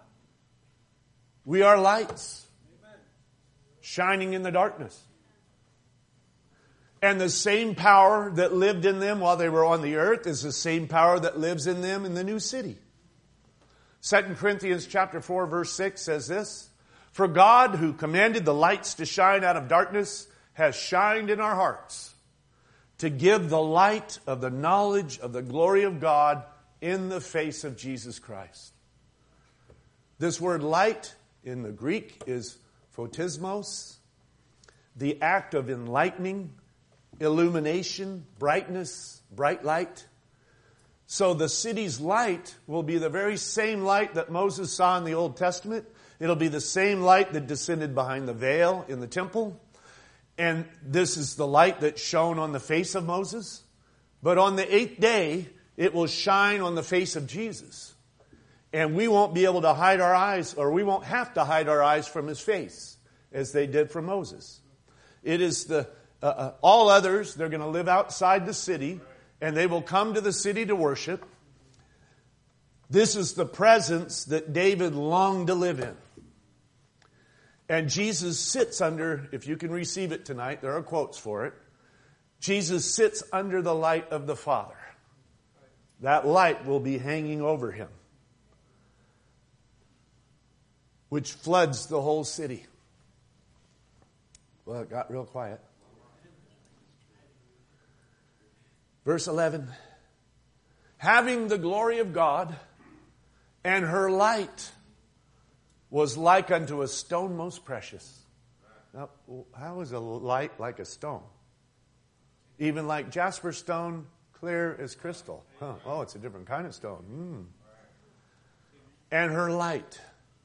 A: We are lights, shining in the darkness. And the same power that lived in them while they were on the earth is the same power that lives in them in the new city. Second Corinthians chapter four verse six says this, "For God, who commanded the lights to shine out of darkness, has shined in our hearts to give the light of the knowledge of the glory of God in the face of Jesus Christ." This word light in the Greek is photismos, the act of enlightening, illumination, brightness, bright light. So the city's light will be the very same light that Moses saw in the Old Testament. It'll be the same light that descended behind the veil in the temple. And this is the light that shone on the face of Moses. But on the eighth day, it will shine on the face of Jesus. And we won't be able to hide our eyes, or we won't have to hide our eyes from his face, as they did from Moses. It is the, uh, uh, all others, they're going to live outside the city, and they will come to the city to worship. This is the presence that David longed to live in. And Jesus sits under, if you can receive it tonight, there are quotes for it. Jesus sits under the light of the Father. That light will be hanging over him, which floods the whole city. Well, it got real quiet. Verse eleven. Having the glory of God, and her light was like unto a stone most precious. Now, how is a light like a stone? Even like jasper stone, clear as crystal. Huh. Oh, it's a different kind of stone. Mm. And her light,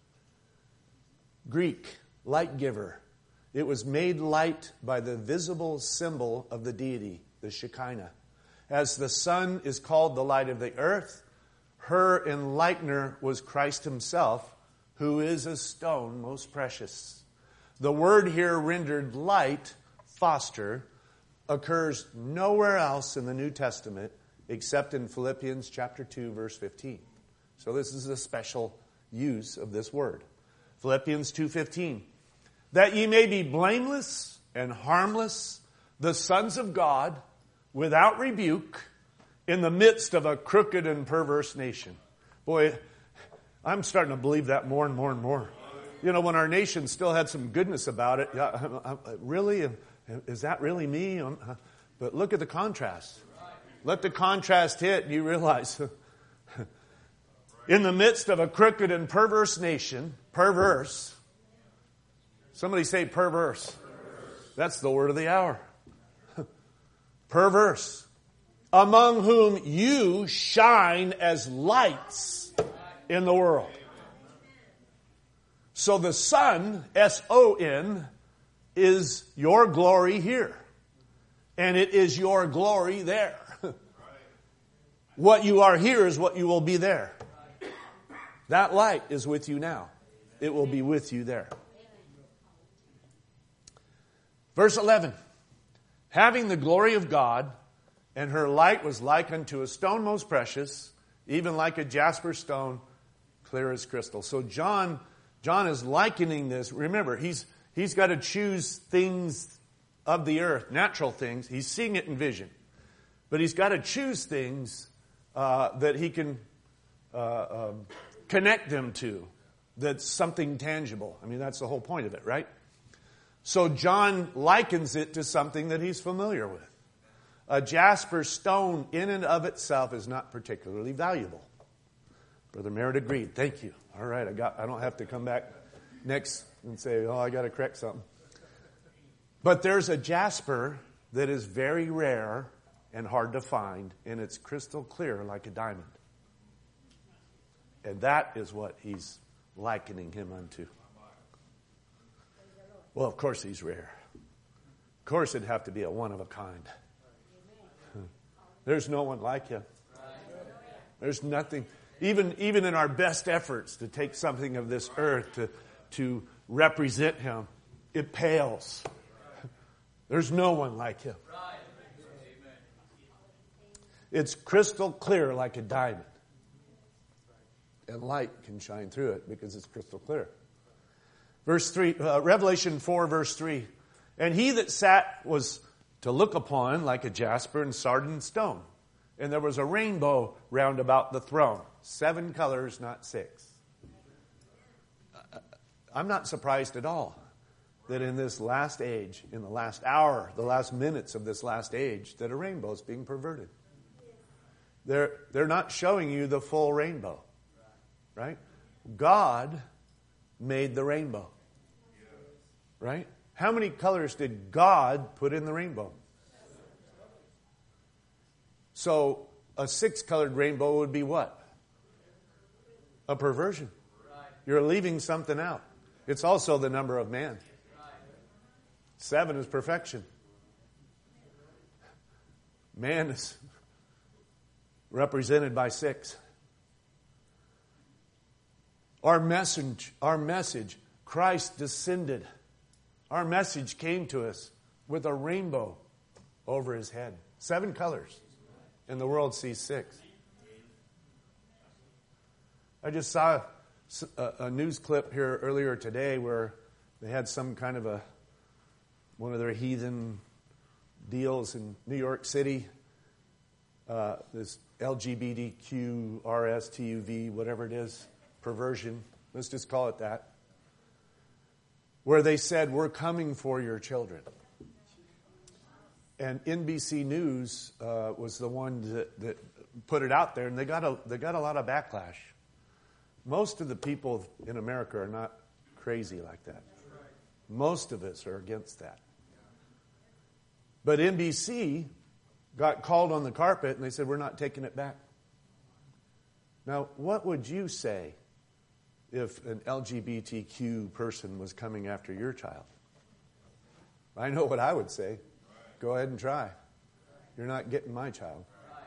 A: Greek, light giver. It was made light by the visible symbol of the deity, the Shekinah. As the sun is called the light of the earth, her enlightener was Christ himself, who is a stone most precious. The word here rendered light, foster, occurs nowhere else in the New Testament except in Philippians chapter two, verse fifteen. So this is a special use of this word. Philippians two fifteen. That ye may be blameless and harmless, the sons of God, without rebuke, in the midst of a crooked and perverse nation. Boy, I'm starting to believe that more and more and more. You know, when our nation still had some goodness about it, yeah, really? Is that really me? But look at the contrast. Let the contrast hit and you realize, in the midst of a crooked and perverse nation, perverse, somebody say perverse. perverse. That's the word of the hour. Perverse. Among whom you shine as lights in the world. So the sun, S O N, is your glory here. And it is your glory there. What you are here is what you will be there. That light is with you now. It will be with you there. Verse eleven. Having the glory of God, and her light was like unto a stone most precious, even like a jasper stone, clear as crystal. So John, John is likening this. Remember, he's he's got to choose things of the earth, natural things. He's seeing it in vision. But he's got to choose things uh, that he can uh, um, connect them to. That's something tangible. I mean, that's the whole point of it, right? So John likens it to something that he's familiar with. A jasper stone in and of itself is not particularly valuable. Brother Merritt agreed. Thank you. All right, I got. I don't have to come back next and say, oh, I got to correct something. But there's a jasper that is very rare and hard to find, and it's crystal clear like a diamond. And that is what he's likening him unto. Well, of course he's rare. Of course it'd have to be a one of a kind. There's no one like him. There's nothing, even, even in our best efforts to take something of this earth to, to represent him, it pales. There's no one like him. It's crystal clear like a diamond. And light can shine through it because it's crystal clear. Verse three, uh, Revelation four, verse three. And he that sat was to look upon like a jasper and sardine stone. And there was a rainbow round about the throne. Seven colors, not six. I'm not surprised at all that in this last age, in the last hour, the last minutes of this last age, that a rainbow is being perverted. They're, they're not showing you the full rainbow. Right? God made the rainbow. Right? How many colors did God put in the rainbow? So a six-colored rainbow would be what? A perversion. You're leaving something out. It's also the number of man. Seven is perfection. Man is represented by six. Our message, our message, Christ descended. Our message came to us with a rainbow over his head. Seven colors. And the world sees six. I just saw a, a news clip here earlier today where they had some kind of a, one of their heathen deals in New York City. Uh, this L G B T Q, R S T U V, whatever it is, perversion. Let's just call it that. Where they said, we're coming for your children. And N B C News uh, was the one that, that put it out there, and they got a they got a lot of backlash. Most of the people in America are not crazy like that. Most of us are against that. But N B C got called on the carpet, and they said, we're not taking it back. Now, what would you say if an L G B T Q person was coming after your child? I know what I would say. Go ahead and try. You're not getting my child.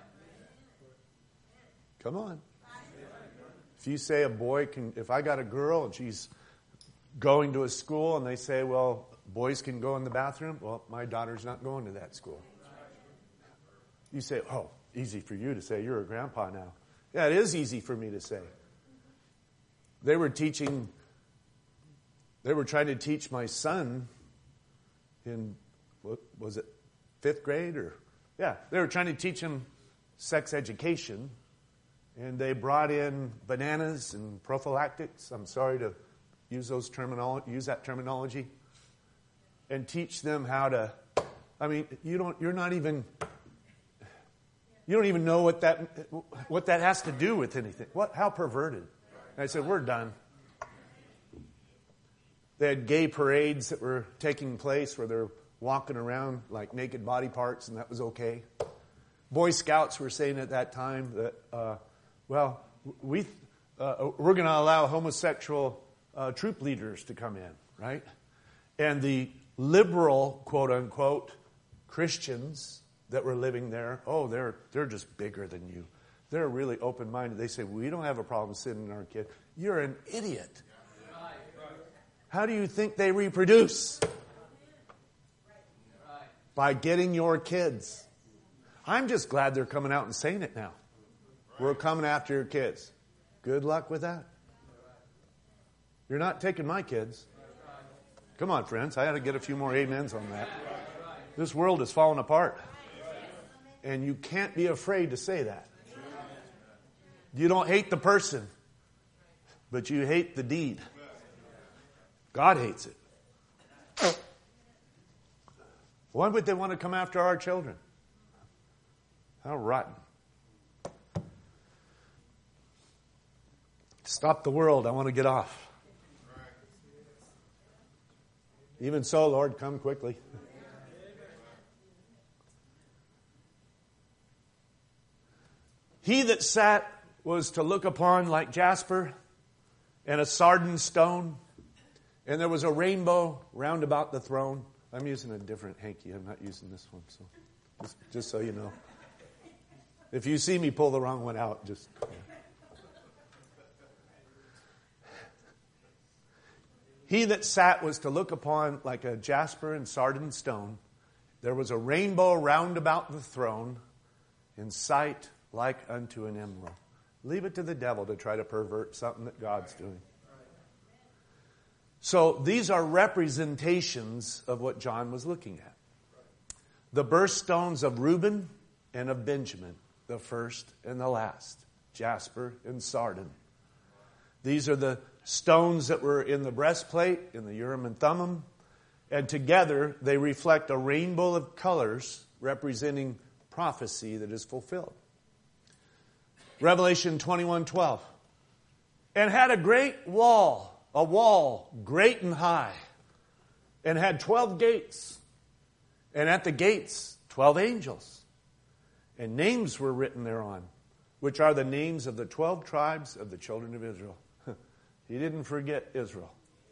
A: Come on. If you say a boy can, if I got a girl and she's going to a school and they say, well, boys can go in the bathroom, well, my daughter's not going to that school. You say, oh, easy for you to say. You're a grandpa now. Yeah, it is easy for me to say. They were teaching, they were trying to teach my son in, what was it, fifth grade or, yeah, they were trying to teach him sex education, and they brought in bananas and prophylactics. I'm sorry to use those terminolo- use that terminology, and teach them how to, I mean, you don't, you're not even, you don't even know what that, what that has to do with anything. What, how perverted. And I said, we're done. They had gay parades that were taking place where they're walking around like naked body parts, and that was okay. Boy Scouts were saying at that time that, uh, well, we, uh, we're going to allow homosexual uh, troop leaders to come in, right? And the liberal, quote unquote, Christians that were living there, oh, they're they're just bigger than you. They're really open-minded. They say, we don't have a problem sending our kid. You're an idiot. How do you think they reproduce? By getting your kids. I'm just glad they're coming out and saying it now. We're coming after your kids. Good luck with that. You're not taking my kids. Come on, friends. I ought to get a few more amens on that. This world is falling apart. And you can't be afraid to say that. You don't hate the person, but you hate the deed. God hates it. Why would they want to come after our children? How rotten. Stop the world. I want to get off. Even so, Lord, come quickly. He that sat was to look upon like jasper and a sardine stone, and there was a rainbow round about the throne. I'm using a different hanky. I'm not using this one, so just, just so you know. If you see me pull the wrong one out, just... Yeah. He that sat was to look upon like a jasper and sardine stone. There was a rainbow round about the throne, in sight like unto an emerald. Leave it to the devil to try to pervert something that God's doing. So these are representations of what John was looking at. The birthstones of Reuben and of Benjamin, the first and the last, jasper and sardine. These are the stones that were in the breastplate, in the Urim and Thummim, and together they reflect a rainbow of colors representing prophecy that is fulfilled. Revelation twenty-one twelve. And had a great wall, a wall great and high, and had twelve gates, and at the gates twelve angels, and names were written thereon, which are the names of the twelve tribes of the children of Israel. He didn't forget Israel.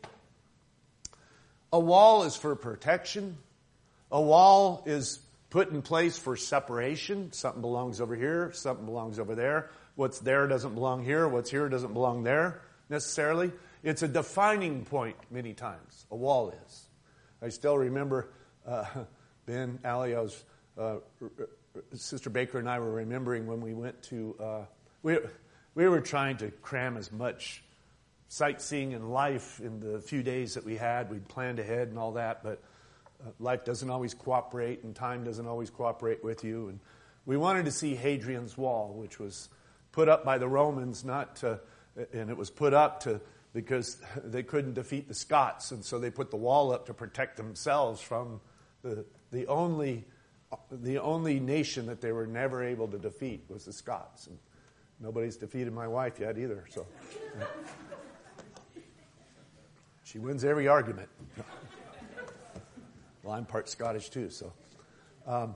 A: A wall is for protection. A wall is put in place for separation. Something belongs over here, something belongs over there. What's there doesn't belong here. What's here doesn't belong there necessarily. It's a defining point many times. A wall is. I still remember uh, Ben Alios, uh, Sister Baker and I were remembering when we went to, uh, we, we were trying to cram as much sightseeing and life in the few days that we had. We'd planned ahead and all that, but uh, life doesn't always cooperate and time doesn't always cooperate with you. And we wanted to see Hadrian's Wall, which was put up by the Romans, not to, and it was put up to because they couldn't defeat the Scots, and so they put the wall up to protect themselves from the the only the only nation that they were never able to defeat was the Scots. And nobody's defeated my wife yet either, so. Yeah. She wins every argument. Well, I'm part Scottish too, so. Um,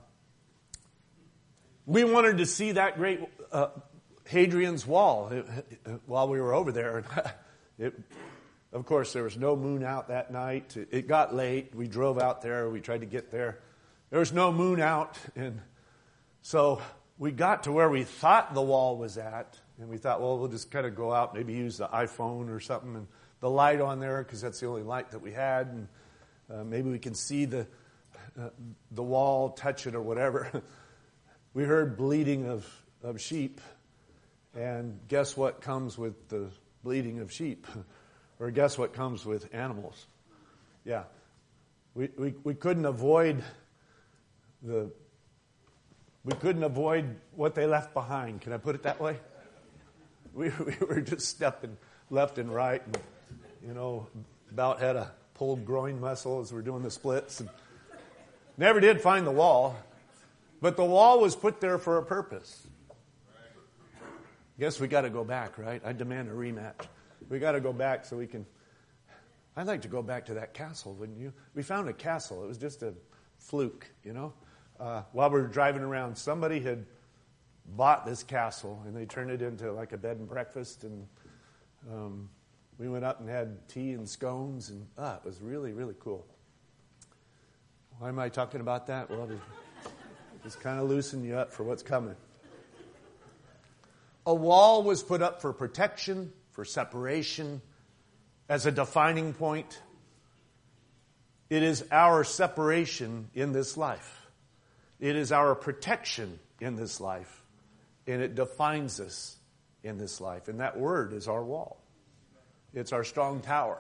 A: we wanted to see that great uh, Hadrian's Wall it, it, while we were over there. It, of course, there was no moon out that night. It, it got late. We drove out there. We tried to get there. There was no moon out. And so we got to where we thought the wall was at. And we thought, well, we'll just kind of go out, maybe use the iPhone or something and the light on there because that's the only light that we had, and uh, maybe we can see the uh, the wall, touch it or whatever. We heard bleating of, of sheep, and guess what comes with the bleating of sheep? Or guess what comes with animals? Yeah, we we, we couldn't avoid the we couldn't avoid what they left behind. Can I put it that way? We we were just stepping left and right, and you know, about had a pulled groin muscle as we're doing the splits. And never did find the wall. But the wall was put there for a purpose. Guess we got to go back, right? I demand a rematch. We got to go back so we can... I'd like to go back to that castle, wouldn't you? We found a castle. It was just a fluke, you know. Uh, while we were driving around, somebody had bought this castle, and they turned it into like a bed and breakfast, and... Um, We went up and had tea and scones, and ah, it was really, really cool. Why am I talking about that? Well, to just kind of loosen you up for what's coming. A wall was put up for protection, for separation, as a defining point. It is our separation in this life. It is our protection in this life, and it defines us in this life. And that word is our wall. It's our strong tower.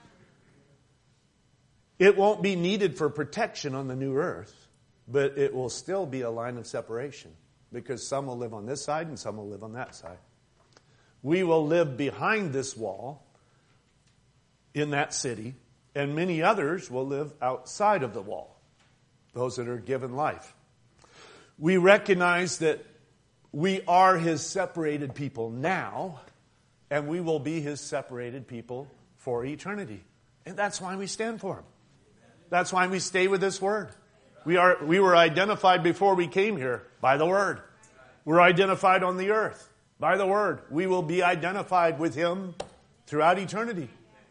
A: It won't be needed for protection on the new earth, but it will still be a line of separation because some will live on this side and some will live on that side. We will live behind this wall in that city, and many others will live outside of the wall, those that are given life. We recognize that we are His separated people now, and we will be His separated people for eternity. And that's why we stand for Him. That's why we stay with this Word. We are we were identified before we came here by the Word. We're identified on the earth by the Word. We will be identified with Him throughout eternity.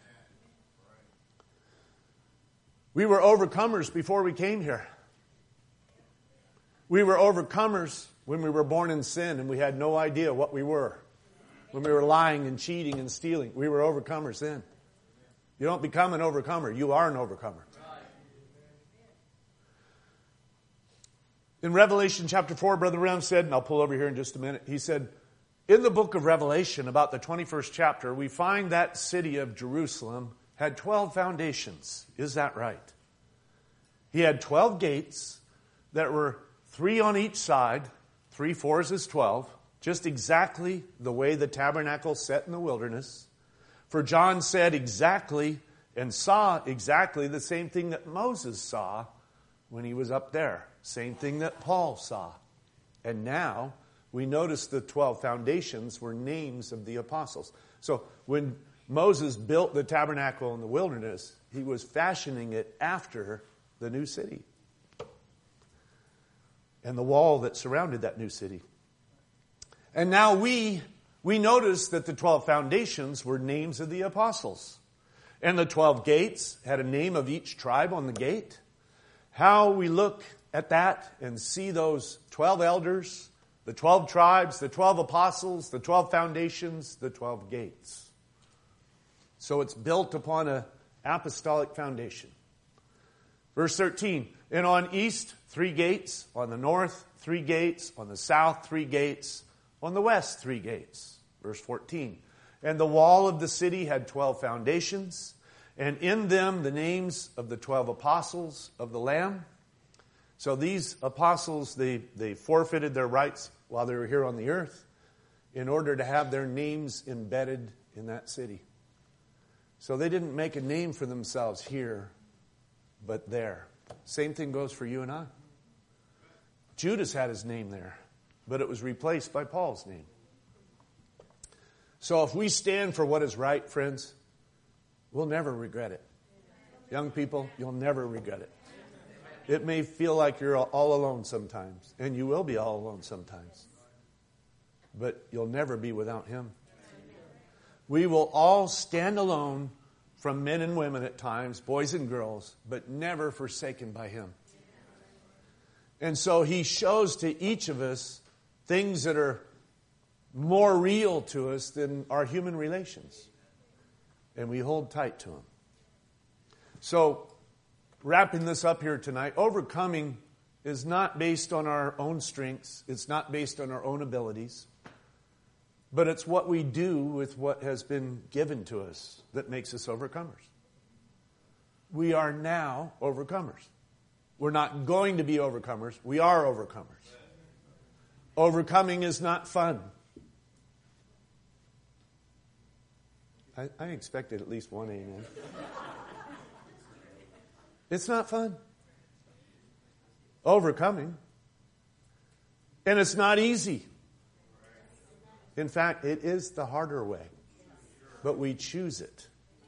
A: We were overcomers before we came here. We were overcomers when we were born in sin and we had no idea what we were. When we were lying and cheating and stealing, we were overcomers then. You don't become an overcomer. You are an overcomer. In Revelation chapter four, Brother Ram said, and I'll pull over here in just a minute, he said, in the book of Revelation, about the twenty-first chapter, we find that city of Jerusalem had twelve foundations. Is that right? He had twelve gates that were three on each side. Three fours is twelve. Just exactly the way the tabernacle set in the wilderness. For John said exactly and saw exactly the same thing that Moses saw when he was up there. Same thing that Paul saw. And now we notice the twelve foundations were names of the apostles. So when Moses built the tabernacle in the wilderness, he was fashioning it after the new city and the wall that surrounded that new city. And now we we notice that the twelve foundations were names of the apostles. And the twelve gates had a name of each tribe on the gate. How we look at that and see those twelve elders, the twelve tribes, the twelve apostles, the twelve foundations, the twelve gates. So it's built upon an apostolic foundation. Verse thirteen, and on east, three gates. On the north, three gates. On the south, three gates. On the west, three gates. Verse fourteen, and the wall of the city had twelve foundations, and in them the names of the twelve apostles of the Lamb. So these apostles, they, they forfeited their rights while they were here on the earth in order to have their names embedded in that city. So they didn't make a name for themselves here, but there. Same thing goes for you and I. Judas had his name there, but it was replaced by Paul's name. So if we stand for what is right, friends, we'll never regret it. Young people, you'll never regret it. It may feel like you're all alone sometimes, and you will be all alone sometimes. But you'll never be without Him. We will all stand alone from men and women at times, boys and girls, but never forsaken by Him. And so He shows to each of us things that are more real to us than our human relations. And we hold tight to Him. So, wrapping this up here tonight, overcoming is not based on our own strengths. It's not based on our own abilities. But it's what we do with what has been given to us that makes us overcomers. We are now overcomers. We're not going to be overcomers. We are overcomers. Overcoming is not fun. I, I expected at least one amen. It's not fun. Overcoming. And it's not easy. In fact, it is the harder way. But we choose it.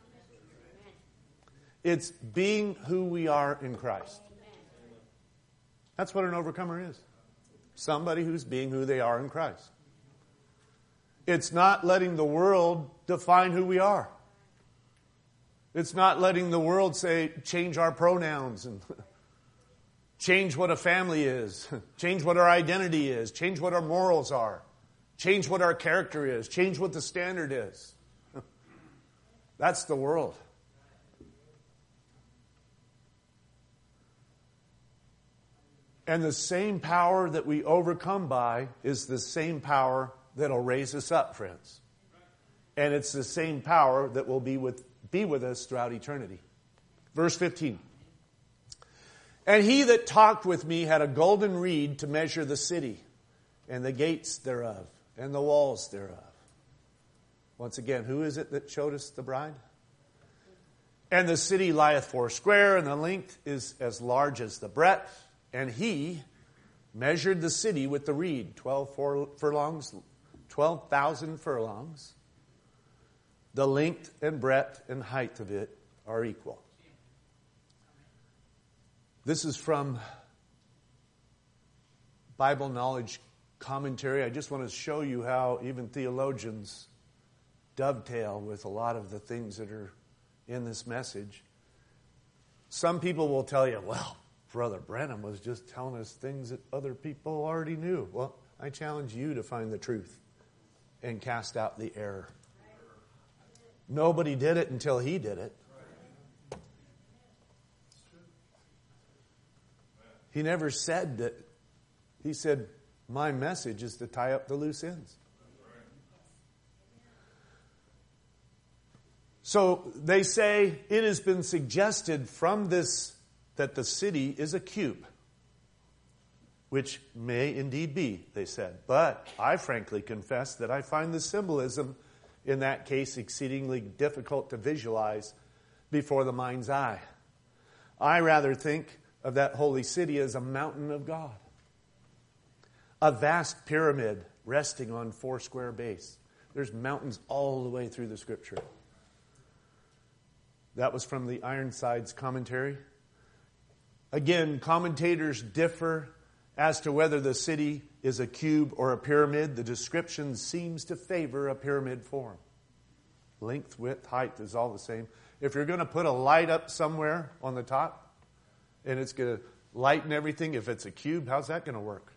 A: It's being who we are in Christ. That's what an overcomer is. Somebody who's being who they are in Christ. It's not letting the world define who we are. It's not letting the world say, change our pronouns and change what a family is, change what our identity is, change what our morals are, change what our character is, change what the standard is. That's the world. And the same power that we overcome by is the same power that'll raise us up, friends. And it's the same power that will be with be with us throughout eternity. Verse fifteen. And he that talked with me had a golden reed to measure the city, and the gates thereof, and the walls thereof. Once again, who is it that showed us the bride? And the city lieth foursquare, and the length is as large as the breadth. And he measured the city with the reed, twelve furlongs, twelve thousand furlongs. The length and breadth and height of it are equal. This is from Bible Knowledge Commentary. I just want to show you how even theologians dovetail with a lot of the things that are in this message. Some people will tell you, well, Brother Branham was just telling us things that other people already knew. Well, I challenge you to find the truth and cast out the error. Nobody did it until he did it. He never said that. He said, my message is to tie up the loose ends. So they say it has been suggested from this that the city is a cube, which may indeed be, they said. But I frankly confess that I find the symbolism in that case exceedingly difficult to visualize before the mind's eye. I rather think of that holy city as a mountain of God, a vast pyramid resting on four square base. There's mountains all the way through the Scripture. That was from the Ironsides commentary. Again, commentators differ as to whether the city is a cube or a pyramid. The description seems to favor a pyramid form. Length, width, height is all the same. If you're going to put a light up somewhere on the top and it's going to lighten everything, if it's a cube, how's that going to work?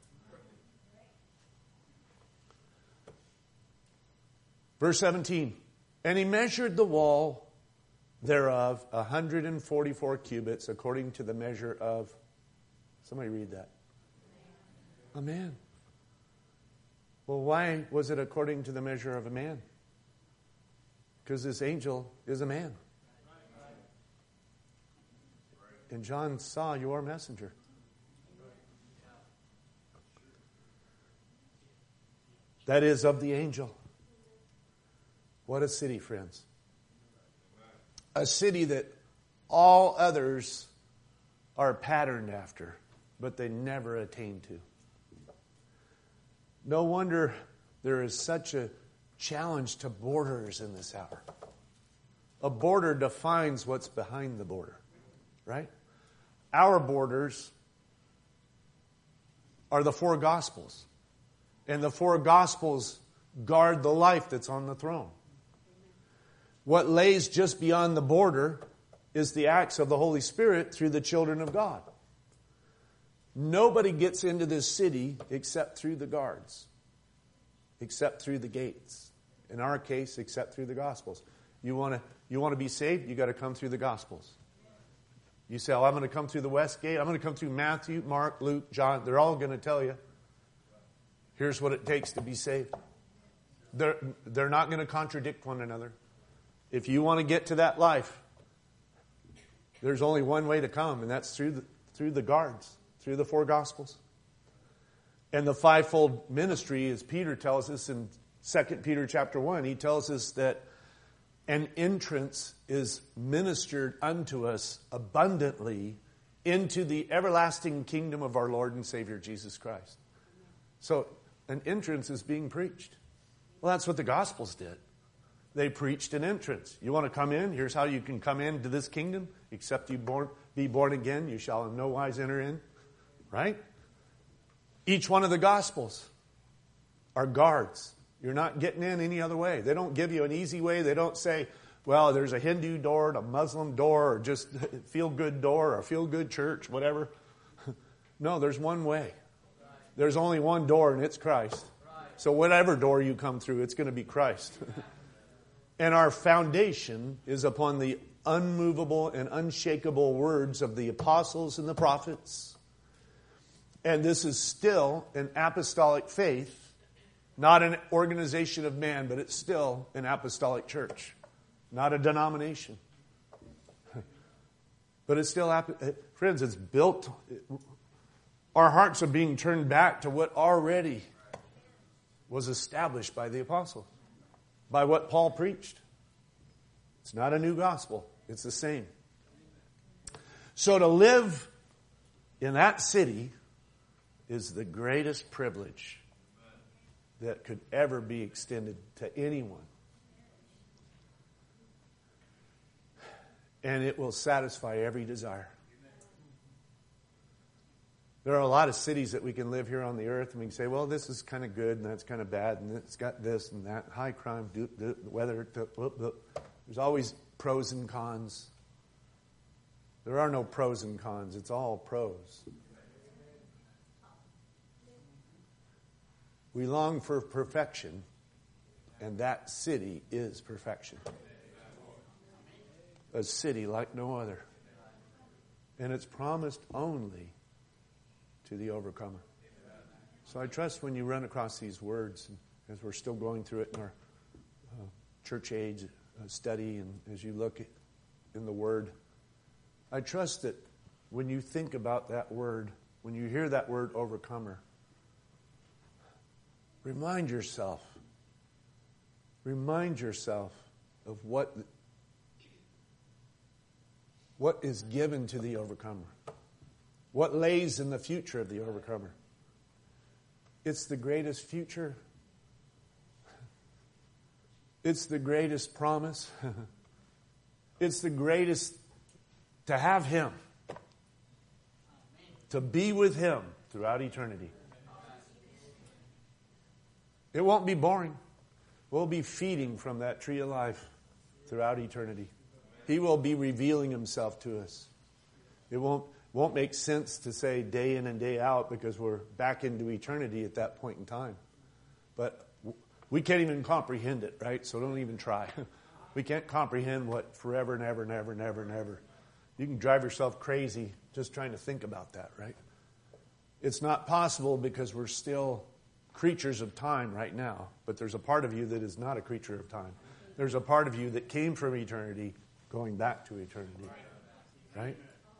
A: Verse seventeen, and he measured the wall thereof one hundred forty-four cubits according to the measure of, somebody read that. A man. Well, why was it according to the measure of a man? Because this angel is a man. And John saw your messenger. That is of the angel. What a city, friends. A city that all others are patterned after, but they never attain to. No wonder there is such a challenge to borders in this hour. A border defines what's behind the border, right? Our borders are the four Gospels. And the four Gospels guard the life that's on the throne. What lays just beyond the border is the acts of the Holy Spirit through the children of God. Nobody gets into this city except through the guards, except through the gates. In our case, except through the Gospels. You want to you want to be saved, you got to come through the Gospels. You say, oh, I'm going to come through the West Gate. I'm going to come through Matthew, Mark, Luke, John. They're all going to tell you, here's what it takes to be saved. They're, they're not going to contradict one another. If you want to get to that life, there's only one way to come, and that's through the, through the guards, through the four Gospels. And the fivefold ministry, as Peter tells us in Second Peter chapter one, he tells us that an entrance is ministered unto us abundantly into the everlasting kingdom of our Lord and Savior Jesus Christ. So an entrance is being preached. Well, that's what the Gospels did. They preached an entrance. You want to come in? Here's how you can come into this kingdom. Except you born, be born again, you shall in no wise enter in. Right? Each one of the Gospels are guards. You're not getting in any other way. They don't give you an easy way. They don't say, well, there's a Hindu door, a Muslim door, or just feel-good door, or feel-good church, whatever. No, there's one way. There's only one door, and it's Christ. So whatever door you come through, it's going to be Christ. And our foundation is upon the unmovable and unshakable words of the apostles and the prophets. And this is still an apostolic faith, not an organization of man, but it's still an apostolic church, not a denomination. But it's still, friends, it's built. Our hearts are being turned back to what already was established by the apostle. By what Paul preached. It's not a new gospel. It's the same. So to live in that city is the greatest privilege that could ever be extended to anyone. And it will satisfy every desire. There are a lot of cities that we can live here on the earth and we can say, well, this is kind of good and that's kind of bad and it's got this and that. High crime, do, do, weather. Do, do, do. There's always pros and cons. There are no pros and cons. It's all pros. We long for perfection, and that city is perfection. A city like no other. And it's promised only to the overcomer. So I trust when you run across these words, as we're still going through it in our uh, church age uh, study, and as you look in the Word, I trust that when you think about that word, when you hear that word overcomer, remind yourself, remind yourself of what, what is given to the overcomer, what lays in the future of the overcomer. It's the greatest future. It's the greatest promise. It's the greatest to have Him, to be with Him throughout eternity. It won't be boring. We'll be feeding from that tree of life throughout eternity. He will be revealing Himself to us. It won't, won't make sense to say day in and day out because we're back into eternity at that point in time. But we can't even comprehend it, right? So don't even try. We can't comprehend what forever and ever and ever and ever and ever. You can drive yourself crazy just trying to think about that, right? It's not possible because we're still creatures of time right now. But there's a part of you that is not a creature of time. There's a part of you that came from eternity going back to eternity, right?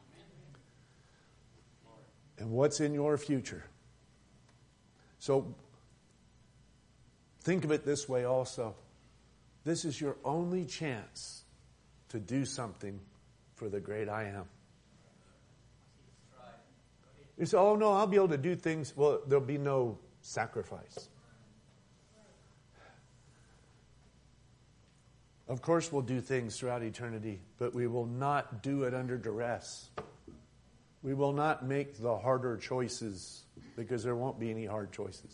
A: And what's in your future? So think of it this way also. This is your only chance to do something for the great I am. You say, oh no, I'll be able to do things. Well, there'll be no sacrifice. Of course we'll do things throughout eternity, but we will not do it under duress. We will not make the harder choices because there won't be any hard choices.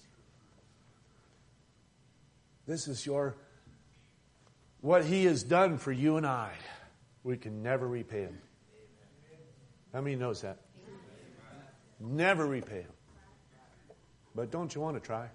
A: This is your, what He has done for you and I. We can never repay Him. How many knows that? Never repay Him. But don't you want to try?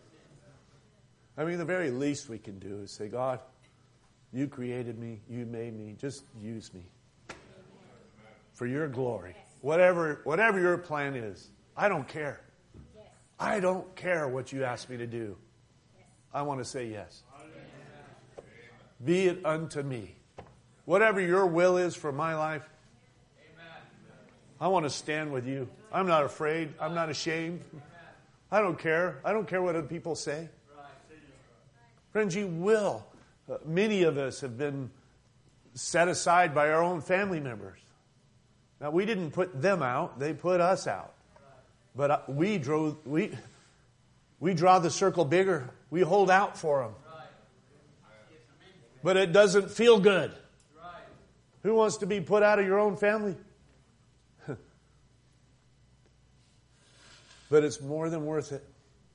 A: I mean, the very least we can do is say, God, You created me. You made me. Just use me for Your glory. Whatever, whatever Your plan is, I don't care. I don't care what You ask me to do. I want to say yes. Be it unto me. Whatever Your will is for my life, I want to stand with You. I'm not afraid. I'm not ashamed. I don't care. I don't care what other people say. Friends, you will. Uh, many of us have been set aside by our own family members. Now, we didn't put them out. They put us out. But uh, we drove, we, we draw the circle bigger. We hold out for them. But it doesn't feel good. Who wants to be put out of your own family? But it's more than worth it.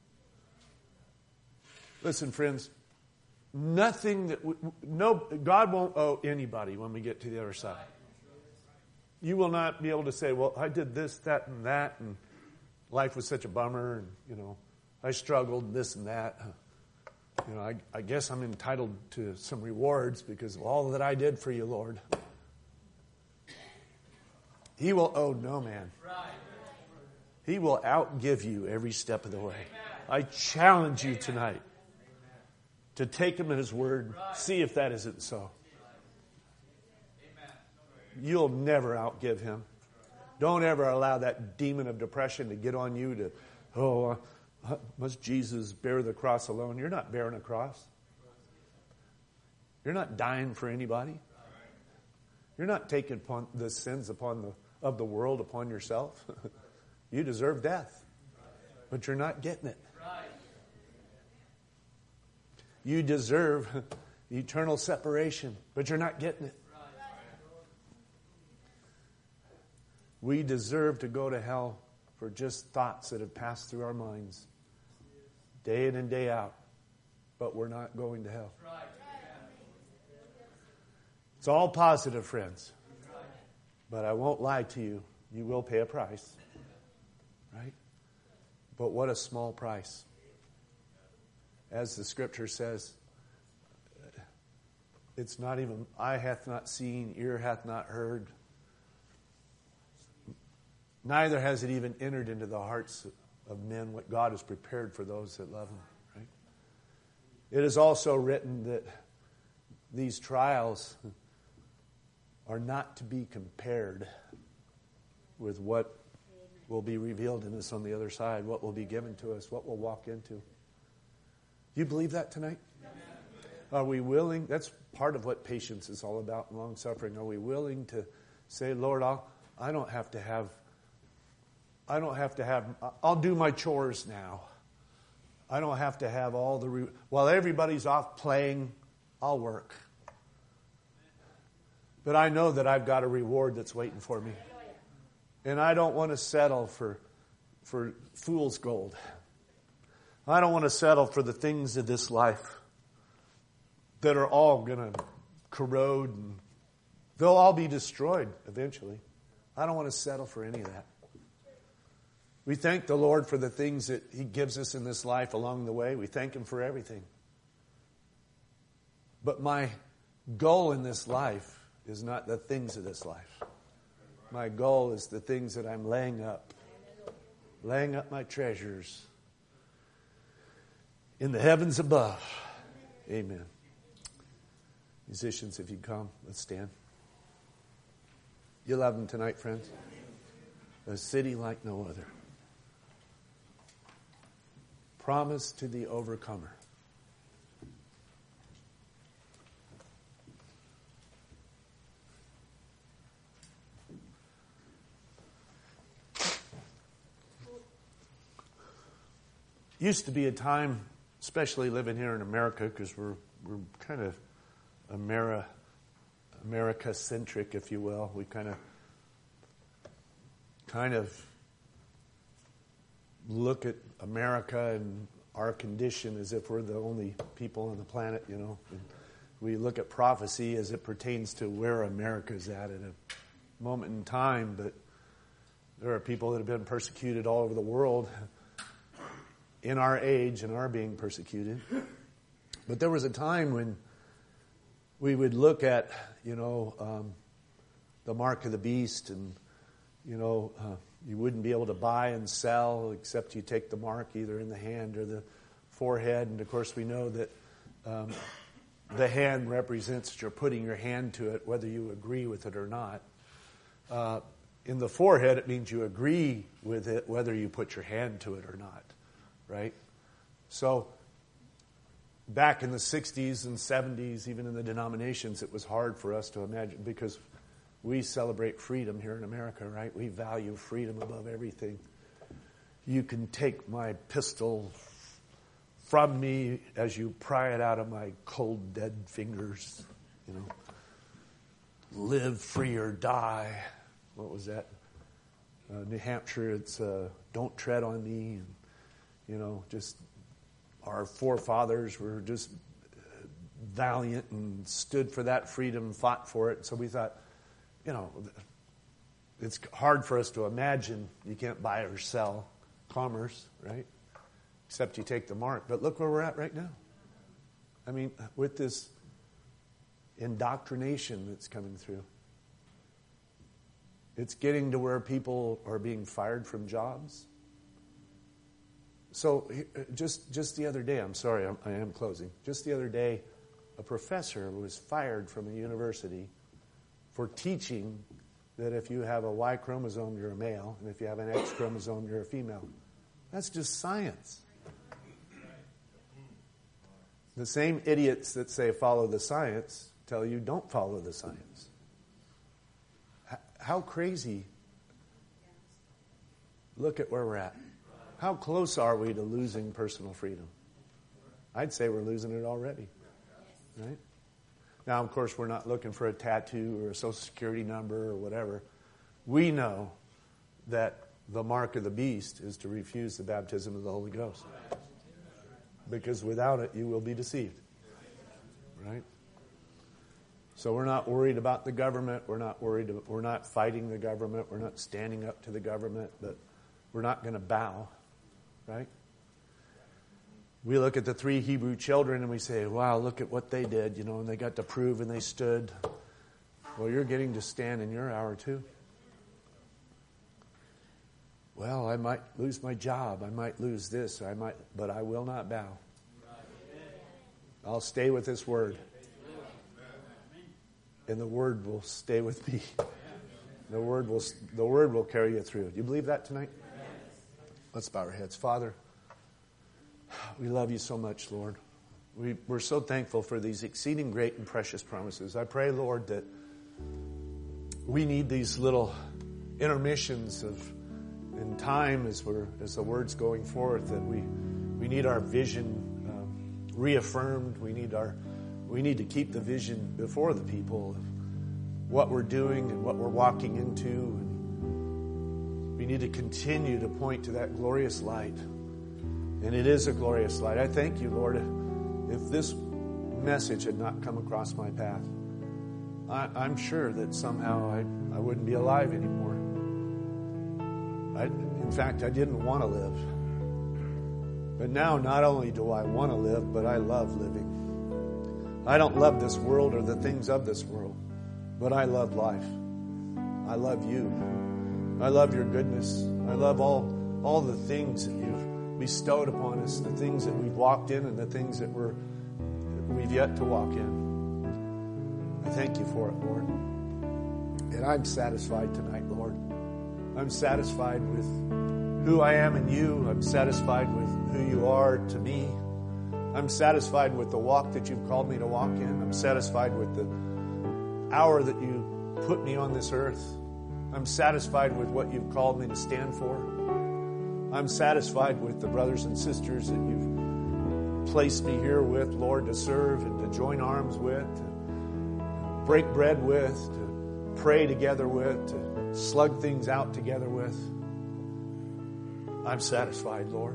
A: Listen, friends, nothing that we, no God won't owe anybody when we get to the other side. You will not be able to say, well, I did this, that, and that, and life was such a bummer, and, you know, I struggled, this and that. You know, I, I guess I'm entitled to some rewards because of all that I did for You, Lord. He will owe no man. He will outgive you every step of the way. I challenge you tonight to take Him at His word. See if that isn't so. You'll never outgive Him. Don't ever allow that demon of depression to get on you to, oh, uh, must Jesus bear the cross alone? You're not bearing a cross. You're not dying for anybody. You're not taking upon the sins upon the, of the world upon yourself. You deserve death, but you're not getting it. You deserve eternal separation, but you're not getting it. We deserve to go to hell for just thoughts that have passed through our minds day in and day out, but we're not going to hell. It's all positive, friends. But I won't lie to you. You will pay a price. Right? But what a small price. as the scripture says, it's not even, eye hath not seen, ear hath not heard. Neither has it even entered into the hearts of men what God has prepared for those that love Him. Right? It is also written that these trials are not to be compared with what will be revealed in us on the other side, what will be given to us, what we'll walk into. Do you believe that tonight? Are we willing? That's part of what patience is all about, long suffering. Are we willing to say, Lord, I'll, I don't have to have, I don't have to have, I'll do my chores now. I don't have to have all the, re- while everybody's off playing, I'll work. But I know that I've got a reward that's waiting for me. And I don't want to settle for, for fool's gold. I don't want to settle for the things of this life that are all going to corrode and they'll all be destroyed eventually. I don't want to settle for any of that. We thank the Lord for the things that He gives us in this life along the way. We thank Him for everything. But my goal in this life is not the things of this life. My goal is the things that I'm laying up. Laying up my treasures in the heavens above. Amen. Musicians, if you come, let's stand. You love Him tonight, friends. A city like no other. Promise to the overcomer. Used to be a time, especially living here in America, because we're we're kind of Ameri- America-centric, if you will. We kind of kind of look at America and our condition as if we're the only people on the planet, you know. And we look at prophecy as it pertains to where America's at at a moment in time, but there are people that have been persecuted all over the world in our age and are being persecuted. But there was a time when we would look at, you know, um, the mark of the beast, and, you know, uh, you wouldn't be able to buy and sell except you take the mark either in the hand or the forehead. And, of course, we know that um, the hand represents you're putting your hand to it, whether you agree with it or not. Uh, in the forehead, it means you agree with it, whether you put your hand to it or not. Right? So back in the sixties and seventies, even in the denominations, it was hard for us to imagine, because we celebrate freedom here in America, right? We value freedom above everything. You can take my pistol from me as you pry it out of my cold, dead fingers. You know, live free or die. What was that? Uh, New Hampshire, it's uh, don't tread on me. And, you know, just our forefathers were just valiant and stood for that freedom, fought for it. So we thought, you know, it's hard for us to imagine you can't buy or sell commerce, right? Except you take the mark. But look where we're at right now. I mean, with this indoctrination that's coming through. It's getting to where people are being fired from jobs. So just just the other day, I'm sorry, I'm, I am closing. Just the other day, a professor was fired from a university for teaching that if you have a Y chromosome, you're a male, and if you have an X chromosome, you're a female. That's just science. The same idiots that say follow the science tell you don't follow the science. H- how crazy. Look at where we're at. How close are we to losing personal freedom? I'd say we're losing it already. Right? Now, of course, we're not looking for a tattoo or a social security number or whatever. We know that the mark of the beast is to refuse the baptism of the Holy Ghost. Because without it, you will be deceived. Right? So we're not worried about the government. We're not worried. We're not fighting the government. We're not standing up to the government. But we're not going to bow. Right? We look at the three Hebrew children and we say, wow, look at what they did, you know, and they got to prove and they stood. Well, you're getting to stand in your hour too. Well, I might lose my job. I might lose this. I might, but I will not bow. I'll stay with this word. And the word will stay with me. The word will, the word will carry you through. Do you believe that tonight? Let's bow our heads. Father, we love you so much, Lord. We, we're so thankful for these exceeding great and precious promises. I pray, Lord, that we need these little intermissions of in time as we're as the word's going forth, that we we need our vision um, reaffirmed. We need our we need to keep the vision before the people of what we're doing and what we're walking into, and we need to continue to point to that glorious light. And it is a glorious light. I thank you, Lord. If this message had not come across my path, I, I'm sure that somehow I, I wouldn't be alive anymore. I, in fact, I didn't want to live. But now not only do I want to live, but I love living. I don't love this world or the things of this world, but I love life. I love you. I love your goodness. I love all, all the things that you've bestowed upon us, the things that we've walked in and the things that we're that we've yet to walk in. I thank you for it, Lord. And I'm satisfied tonight, Lord. I'm satisfied with who I am in you. I'm satisfied with who you are to me. I'm satisfied with the walk that you've called me to walk in. I'm satisfied with the hour that you put me on this earth. I'm satisfied with what you've called me to stand for. I'm satisfied with the brothers and sisters that you've placed me here with, Lord, to serve and to join arms with, to break bread with, to pray together with, to slug things out together with. I'm satisfied, Lord.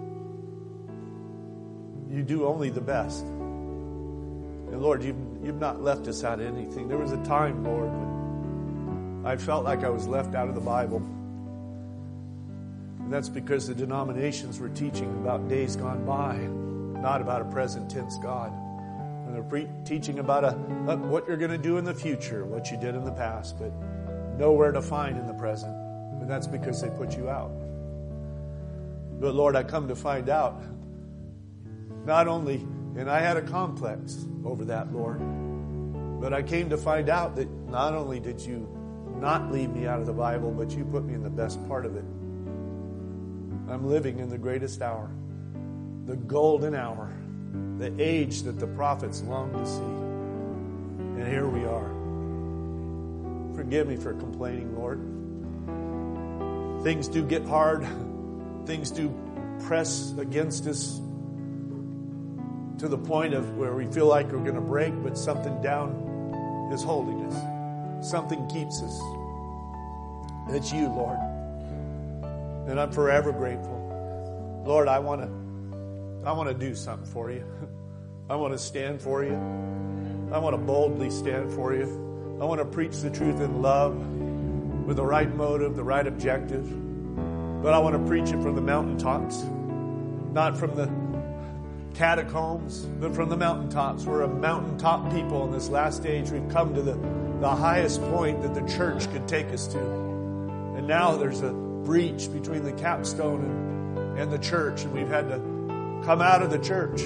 A: You do only the best. And Lord, you've, you've not left us out of anything. There was a time, Lord, when I felt like I was left out of the Bible. And that's because the denominations were teaching about days gone by, not about a present tense God. And they're pre- teaching about a, a what you're going to do in the future, what you did in the past, but nowhere to find in the present. And that's because they put you out. But Lord, I come to find out, not only, and I had a complex over that, Lord, but I came to find out that not only did you not leave me out of the Bible, but you put me in the best part of it. I'm living in the greatest hour, the golden hour, the age that the prophets longed to see. And here we are. Forgive me for complaining, Lord. Things do get hard. Things do press against us to the point of where we feel like we're going to break, but something down is holding us. Something keeps us. It's you, Lord. And I'm forever grateful. Lord, I want to I want to do something for you. I want to stand for you. I want to boldly stand for you. I want to preach the truth in love with the right motive, the right objective. But I want to preach it from the mountaintops, not from the catacombs, but from the mountaintops. We're a mountaintop people in this last age. We've come to the, the highest point that the church could take us to. And now there's a breach between the capstone and, and the church, and we've had to come out of the church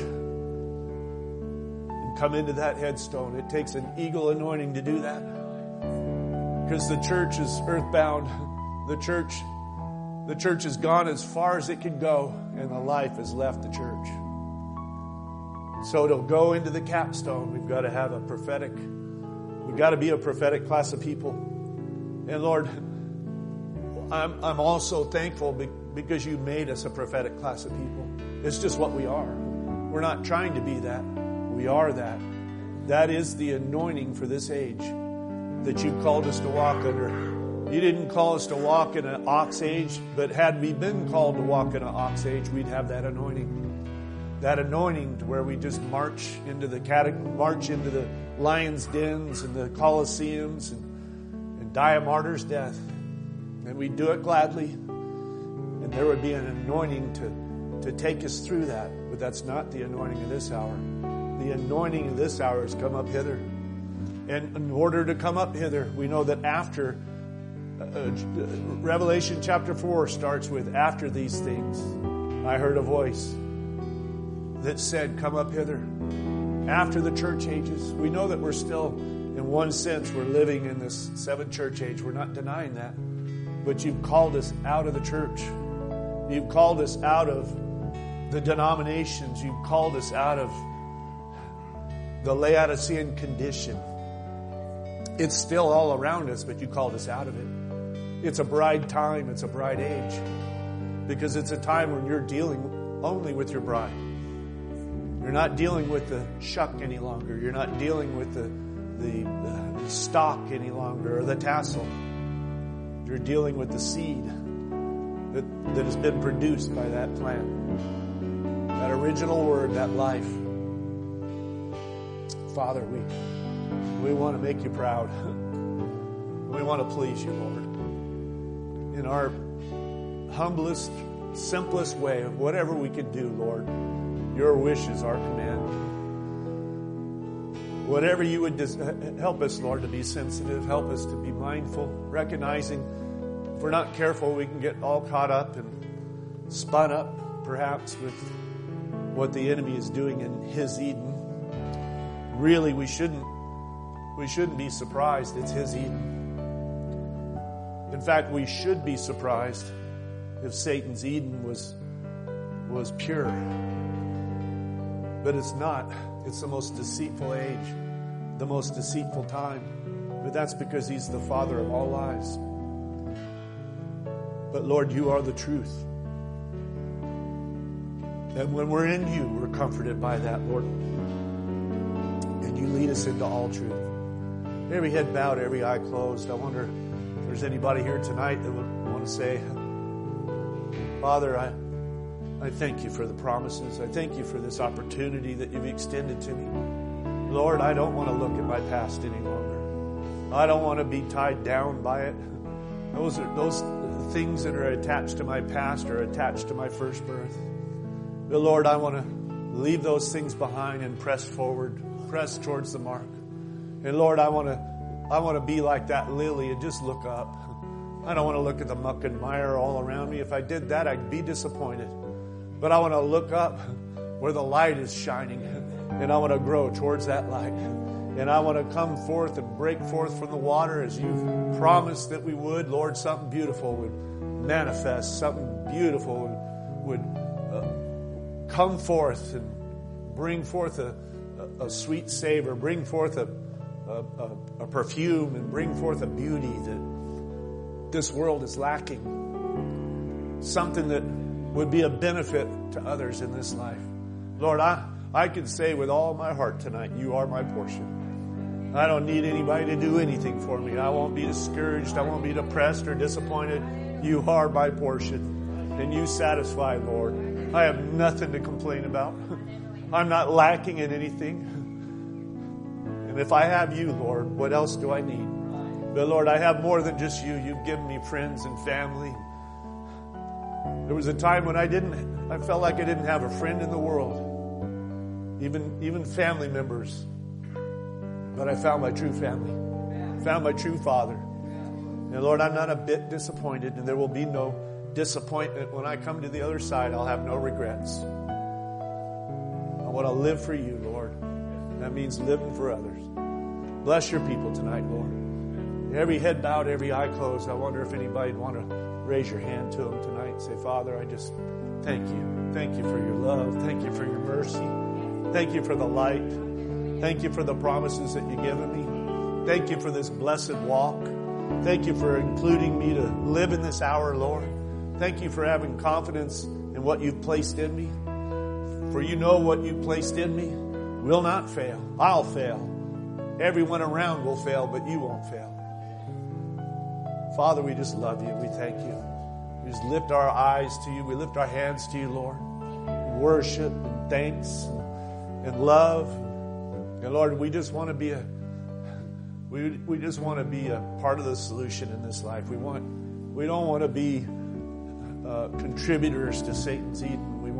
A: and come into that headstone. It takes an eagle anointing to do that, because the church is earthbound. The church, the church has gone as far as it can go, and the life has left the church. So to go into the capstone, we've got to have a prophetic, we've got to be a prophetic class of people. And Lord, I'm, I'm also thankful because you made us a prophetic class of people. It's just what we are. We're not trying to be that. We are that. That is the anointing for this age that you called us to walk under. You didn't call us to walk in an ox age, but had we been called to walk in an ox age, we'd have that anointing. That anointing to where we just march into the catech- march into the lions' dens and the coliseums and, and die a martyr's death. And we'd do it gladly. And there would be an anointing to, to take us through that. But that's not the anointing of this hour. The anointing of this hour has come up hither. And in order to come up hither, we know that after, uh, Revelation chapter four starts with, after these things, I heard a voice that said, come up hither. After the church ages, we know that we're still, in one sense, we're living in this seventh church age. We're not denying that. But you've called us out of the church. You've called us out of the denominations. You've called us out of the Laodicean condition. It's still all around us, but you called us out of it. It's a bride time. It's a bride age. Because it's a time when you're dealing only with your bride. You're not dealing with the shuck any longer. You're not dealing with the, the, the stock any longer, or the tassel. You're dealing with the seed that, that has been produced by that plant. That original word, that life. Father, we, we want to make you proud. We want to please you, Lord. In our humblest, simplest way, whatever we can do, Lord, your wish is our command. Whatever you would des- help us, Lord, to be sensitive, help us to be mindful, recognizing if we're not careful, we can get all caught up and spun up, perhaps, with what the enemy is doing in his Eden. Really, we shouldn't, we shouldn't be surprised. It's his Eden. In fact, we should be surprised if Satan's Eden was, was pure. But it's not. It's the most deceitful age, the most deceitful time. But that's because he's the father of all lies. But Lord, you are the truth. And when we're in you, we're comforted by that, Lord. And you lead us into all truth. Every head bowed, every eye closed. I wonder if there's anybody here tonight that would want to say, Father, I, I thank you for the promises. I thank you for this opportunity that you've extended to me. Lord, I don't want to look at my past any longer. I don't want to be tied down by it. Those are those things that are attached to my past are attached to my first birth. But Lord, I want to leave those things behind and press forward, press towards the mark. And Lord, I want to, I want to be like that lily and just look up. I don't want to look at the muck and mire all around me. If I did that, I'd be disappointed. But I want to look up where the light is shining, and I want to grow towards that light. And I want to come forth and break forth from the water as you've promised that we would. Lord, something beautiful would manifest, something beautiful would, would uh, come forth and bring forth a, a, a sweet savor, bring forth a, a, a perfume, and bring forth a beauty that this world is lacking. Something that would be a benefit to others in this life. Lord, I, I can say with all my heart tonight, you are my portion. I don't need anybody to do anything for me. I won't be discouraged. I won't be depressed or disappointed. You are my portion. And you satisfy, Lord. I have nothing to complain about. I'm not lacking in anything. And if I have you, Lord, what else do I need? But Lord, I have more than just you. You've given me friends and family. There was a time when I didn't, I felt like I didn't have a friend in the world. Even, even family members. But I found my true family. Found my true father. And Lord, I'm not a bit disappointed, and there will be no disappointment. When I come to the other side, I'll have no regrets. I want to live for you, Lord. That means living for others. Bless your people tonight, Lord. Every head bowed, every eye closed. I wonder if anybody would want to raise your hand to them tonight. Say, Father, I just thank you. Thank you for your love. Thank you for your mercy. Thank you for the light. Thank you for the promises that you've given me. Thank you for this blessed walk. Thank you for including me to live in this hour, Lord. Thank you for having confidence in what you've placed in me. For you know what you've placed in me will not fail. I'll fail. Everyone around will fail, but you won't fail. Father, we just love you. We thank you. We just lift our eyes to you. We lift our hands to you, Lord. Worship and thanks and love. And Lord, we just want to be a we we just want to be a part of the solution in this life. We want we don't want to be uh, contributors to Satan's Eden. We want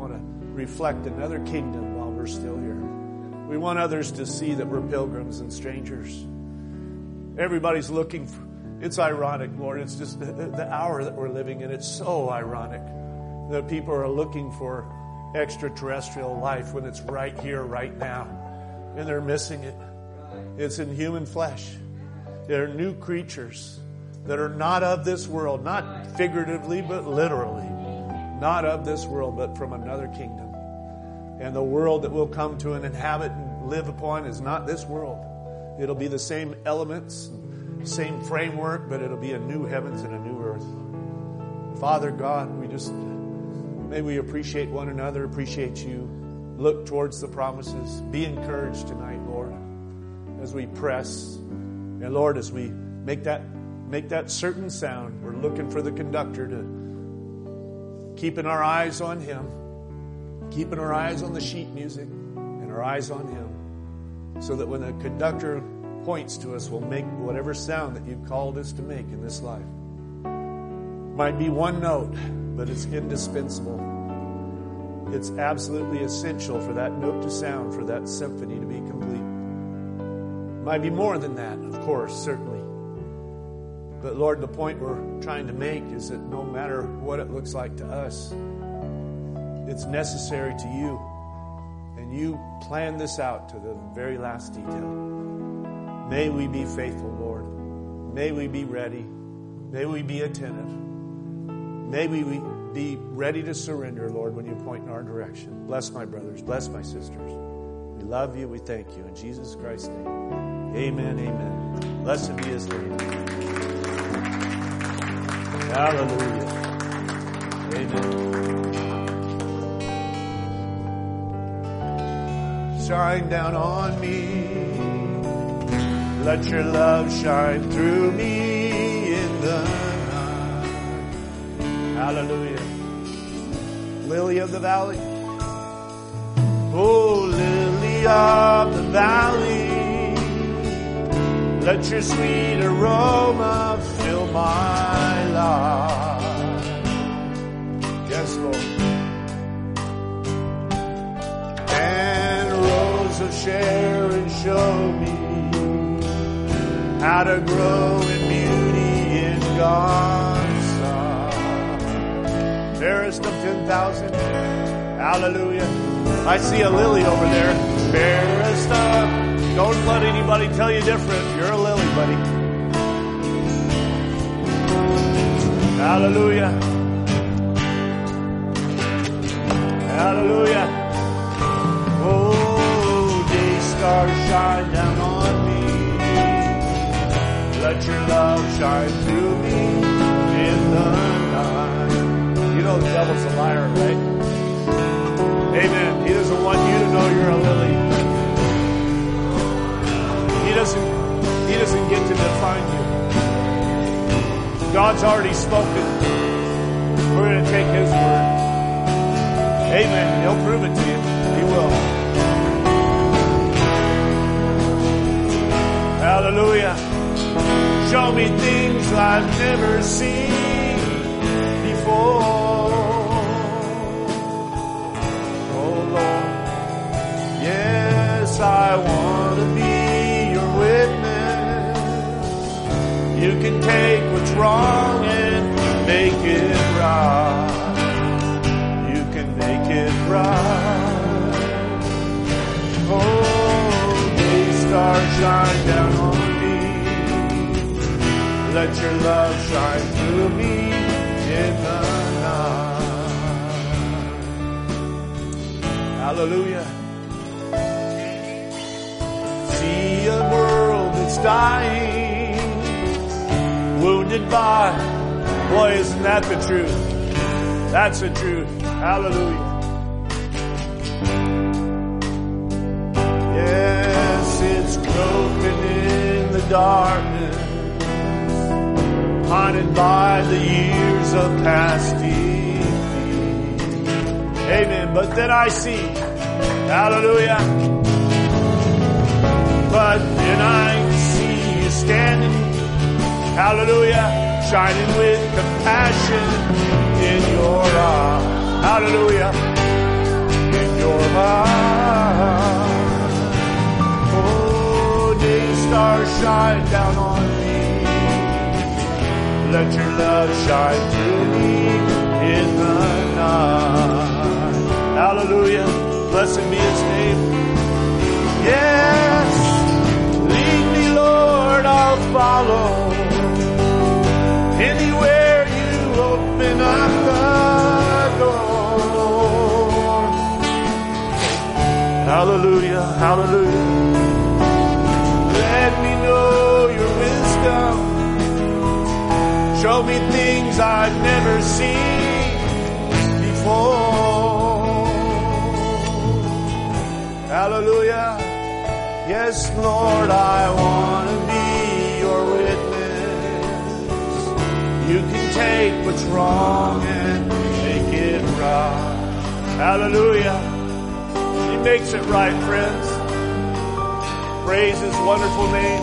B: want to reflect another kingdom while we're still here. We want others to see that we're pilgrims and strangers. Everybody's looking for, it's ironic, Lord. It's just the, the hour that we're living in. It's so ironic that people are looking for extraterrestrial life when it's right here, right now. And they're missing it. It's in human flesh. They're new creatures that are not of this world, not figuratively, but literally. Not of this world, but from another kingdom. And the world that we'll come to and inhabit and live upon is not this world. It'll be the same elements, same framework, but it'll be a new heavens and a new earth. Father God, we just, may we appreciate one another, appreciate you. Look towards the promises. Be encouraged tonight, Lord, as we press. And Lord, as we make that make that certain sound, we're looking for the conductor to keeping our eyes on him, keeping our eyes on the sheet music and our eyes on him, so that when the conductor points to us, we'll make whatever sound that you've called us to make in this life. Might be one note, but it's indispensable. It's absolutely essential for that note to sound, for that symphony to be complete. Might be more than that, of course, certainly. But Lord, the point we're trying to make is that no matter what it looks like to us, it's necessary to you. And you plan this out to the very last detail. May we be faithful, Lord. May we be ready. May we be attentive. May we be ready to surrender, Lord, when you point in our direction. Bless my brothers. Bless my sisters. We love you. We thank you. In Jesus Christ's name. Amen. Amen. Blessed be his name. Hallelujah. Amen. Shine down on me. Let your love shine through me in the night. Hallelujah. Lily of the valley. Oh, lily of the valley. Let your sweet aroma fill my life. Yes, Lord. And Rose of Sharon, show me how to grow in beauty in God's sight. Fairest of ten thousand. Hallelujah. I see a lily over there. Fairest of. Don't let anybody tell you different. You're a lily, buddy. Hallelujah. Hallelujah. Oh, day stars shine down on me. Let your love shine through me in the night. You know the devil's a liar, right? Amen. He doesn't want you to know you're a lily. He doesn't, he doesn't get to define you. God's already spoken. We're going to take his word. Amen. He'll prove it to you. He will. Hallelujah. Show me things I've never seen before. Oh Lord. Yes, I want to be witness. You can take what's wrong and make it right. You can make it right. Oh, day stars shine down on me. Let your love shine through me in the night. Hallelujah. See a world that's dying, wounded by, boy, isn't that the truth? That's the truth. Hallelujah. Yes, it's groping in the darkness, haunted by the years of past defeat. Amen. But then I see, hallelujah. But then I see you standing, hallelujah, shining with compassion in your eyes. Hallelujah. your heart. Oh, day star, shine down on me. Let your love shine through me in the night. Hallelujah. Blessed be His name. Yes. Lead me, Lord, I'll follow. Anywhere you open up the door. Hallelujah, hallelujah. Let me know your wisdom. Show me things I've never seen before. Hallelujah. Yes, Lord, I want to be your witness. You can take what's wrong and make it right. Hallelujah. He makes it right, friends. Praise His wonderful name.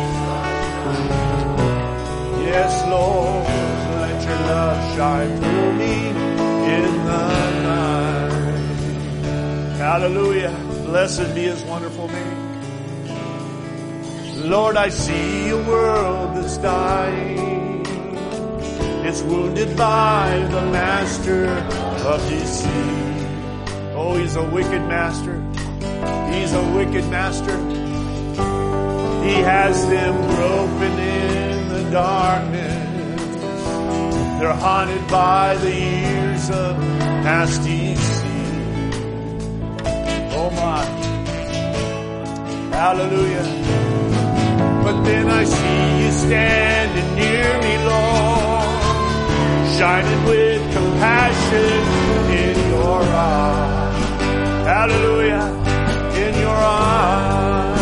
B: Yes, Lord, let your love shine through me in the night. Hallelujah. Blessed be His wonderful name. Lord, I see a world that's dying. It's wounded by the master of deceit. Oh, he's a wicked master. He's a wicked master. He has them groping in the darkness. They're haunted by the years of nasty sin. Oh my. Hallelujah. But then I see you standing near me, Lord, shining with compassion in your eyes. Hallelujah. In your eyes.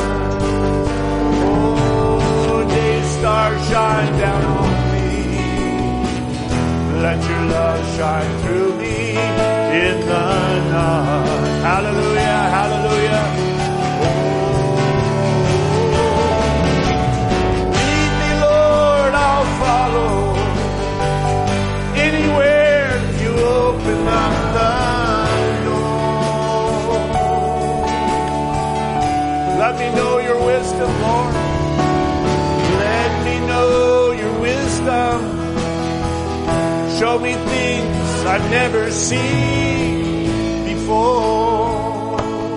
B: Oh, day star, shine down on me. Let your love shine through me in the night. Hallelujah, hallelujah. Oh, lead me, Lord, I'll follow. Anywhere you open up the door. Let me know your wisdom, Lord. Let me know your wisdom. Show me things I've never seen before.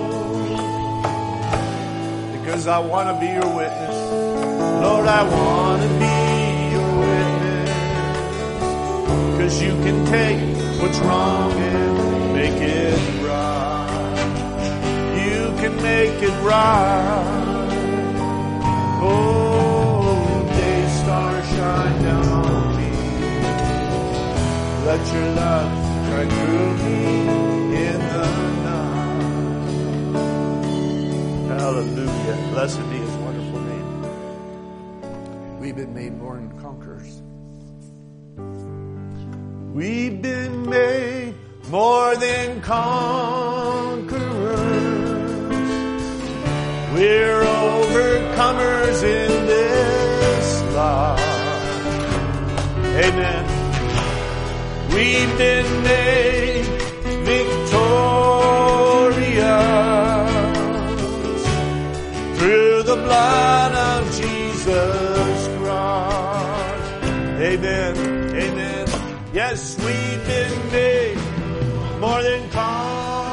B: Because I want to be your witness. Lord, I want to be your witness. Because you can take what's wrong and make it right. You can make it right. Oh, day star, shine down on me. Let your love shine through me in the night. Hallelujah. Blessed be His wonderful name. We've been made more than conquerors. We've been made more than conquerors. We're overcomers in this life. Amen. We've been made victorious through the blood of Jesus Christ. Amen. Amen. Yes, we've been made more than conquerors.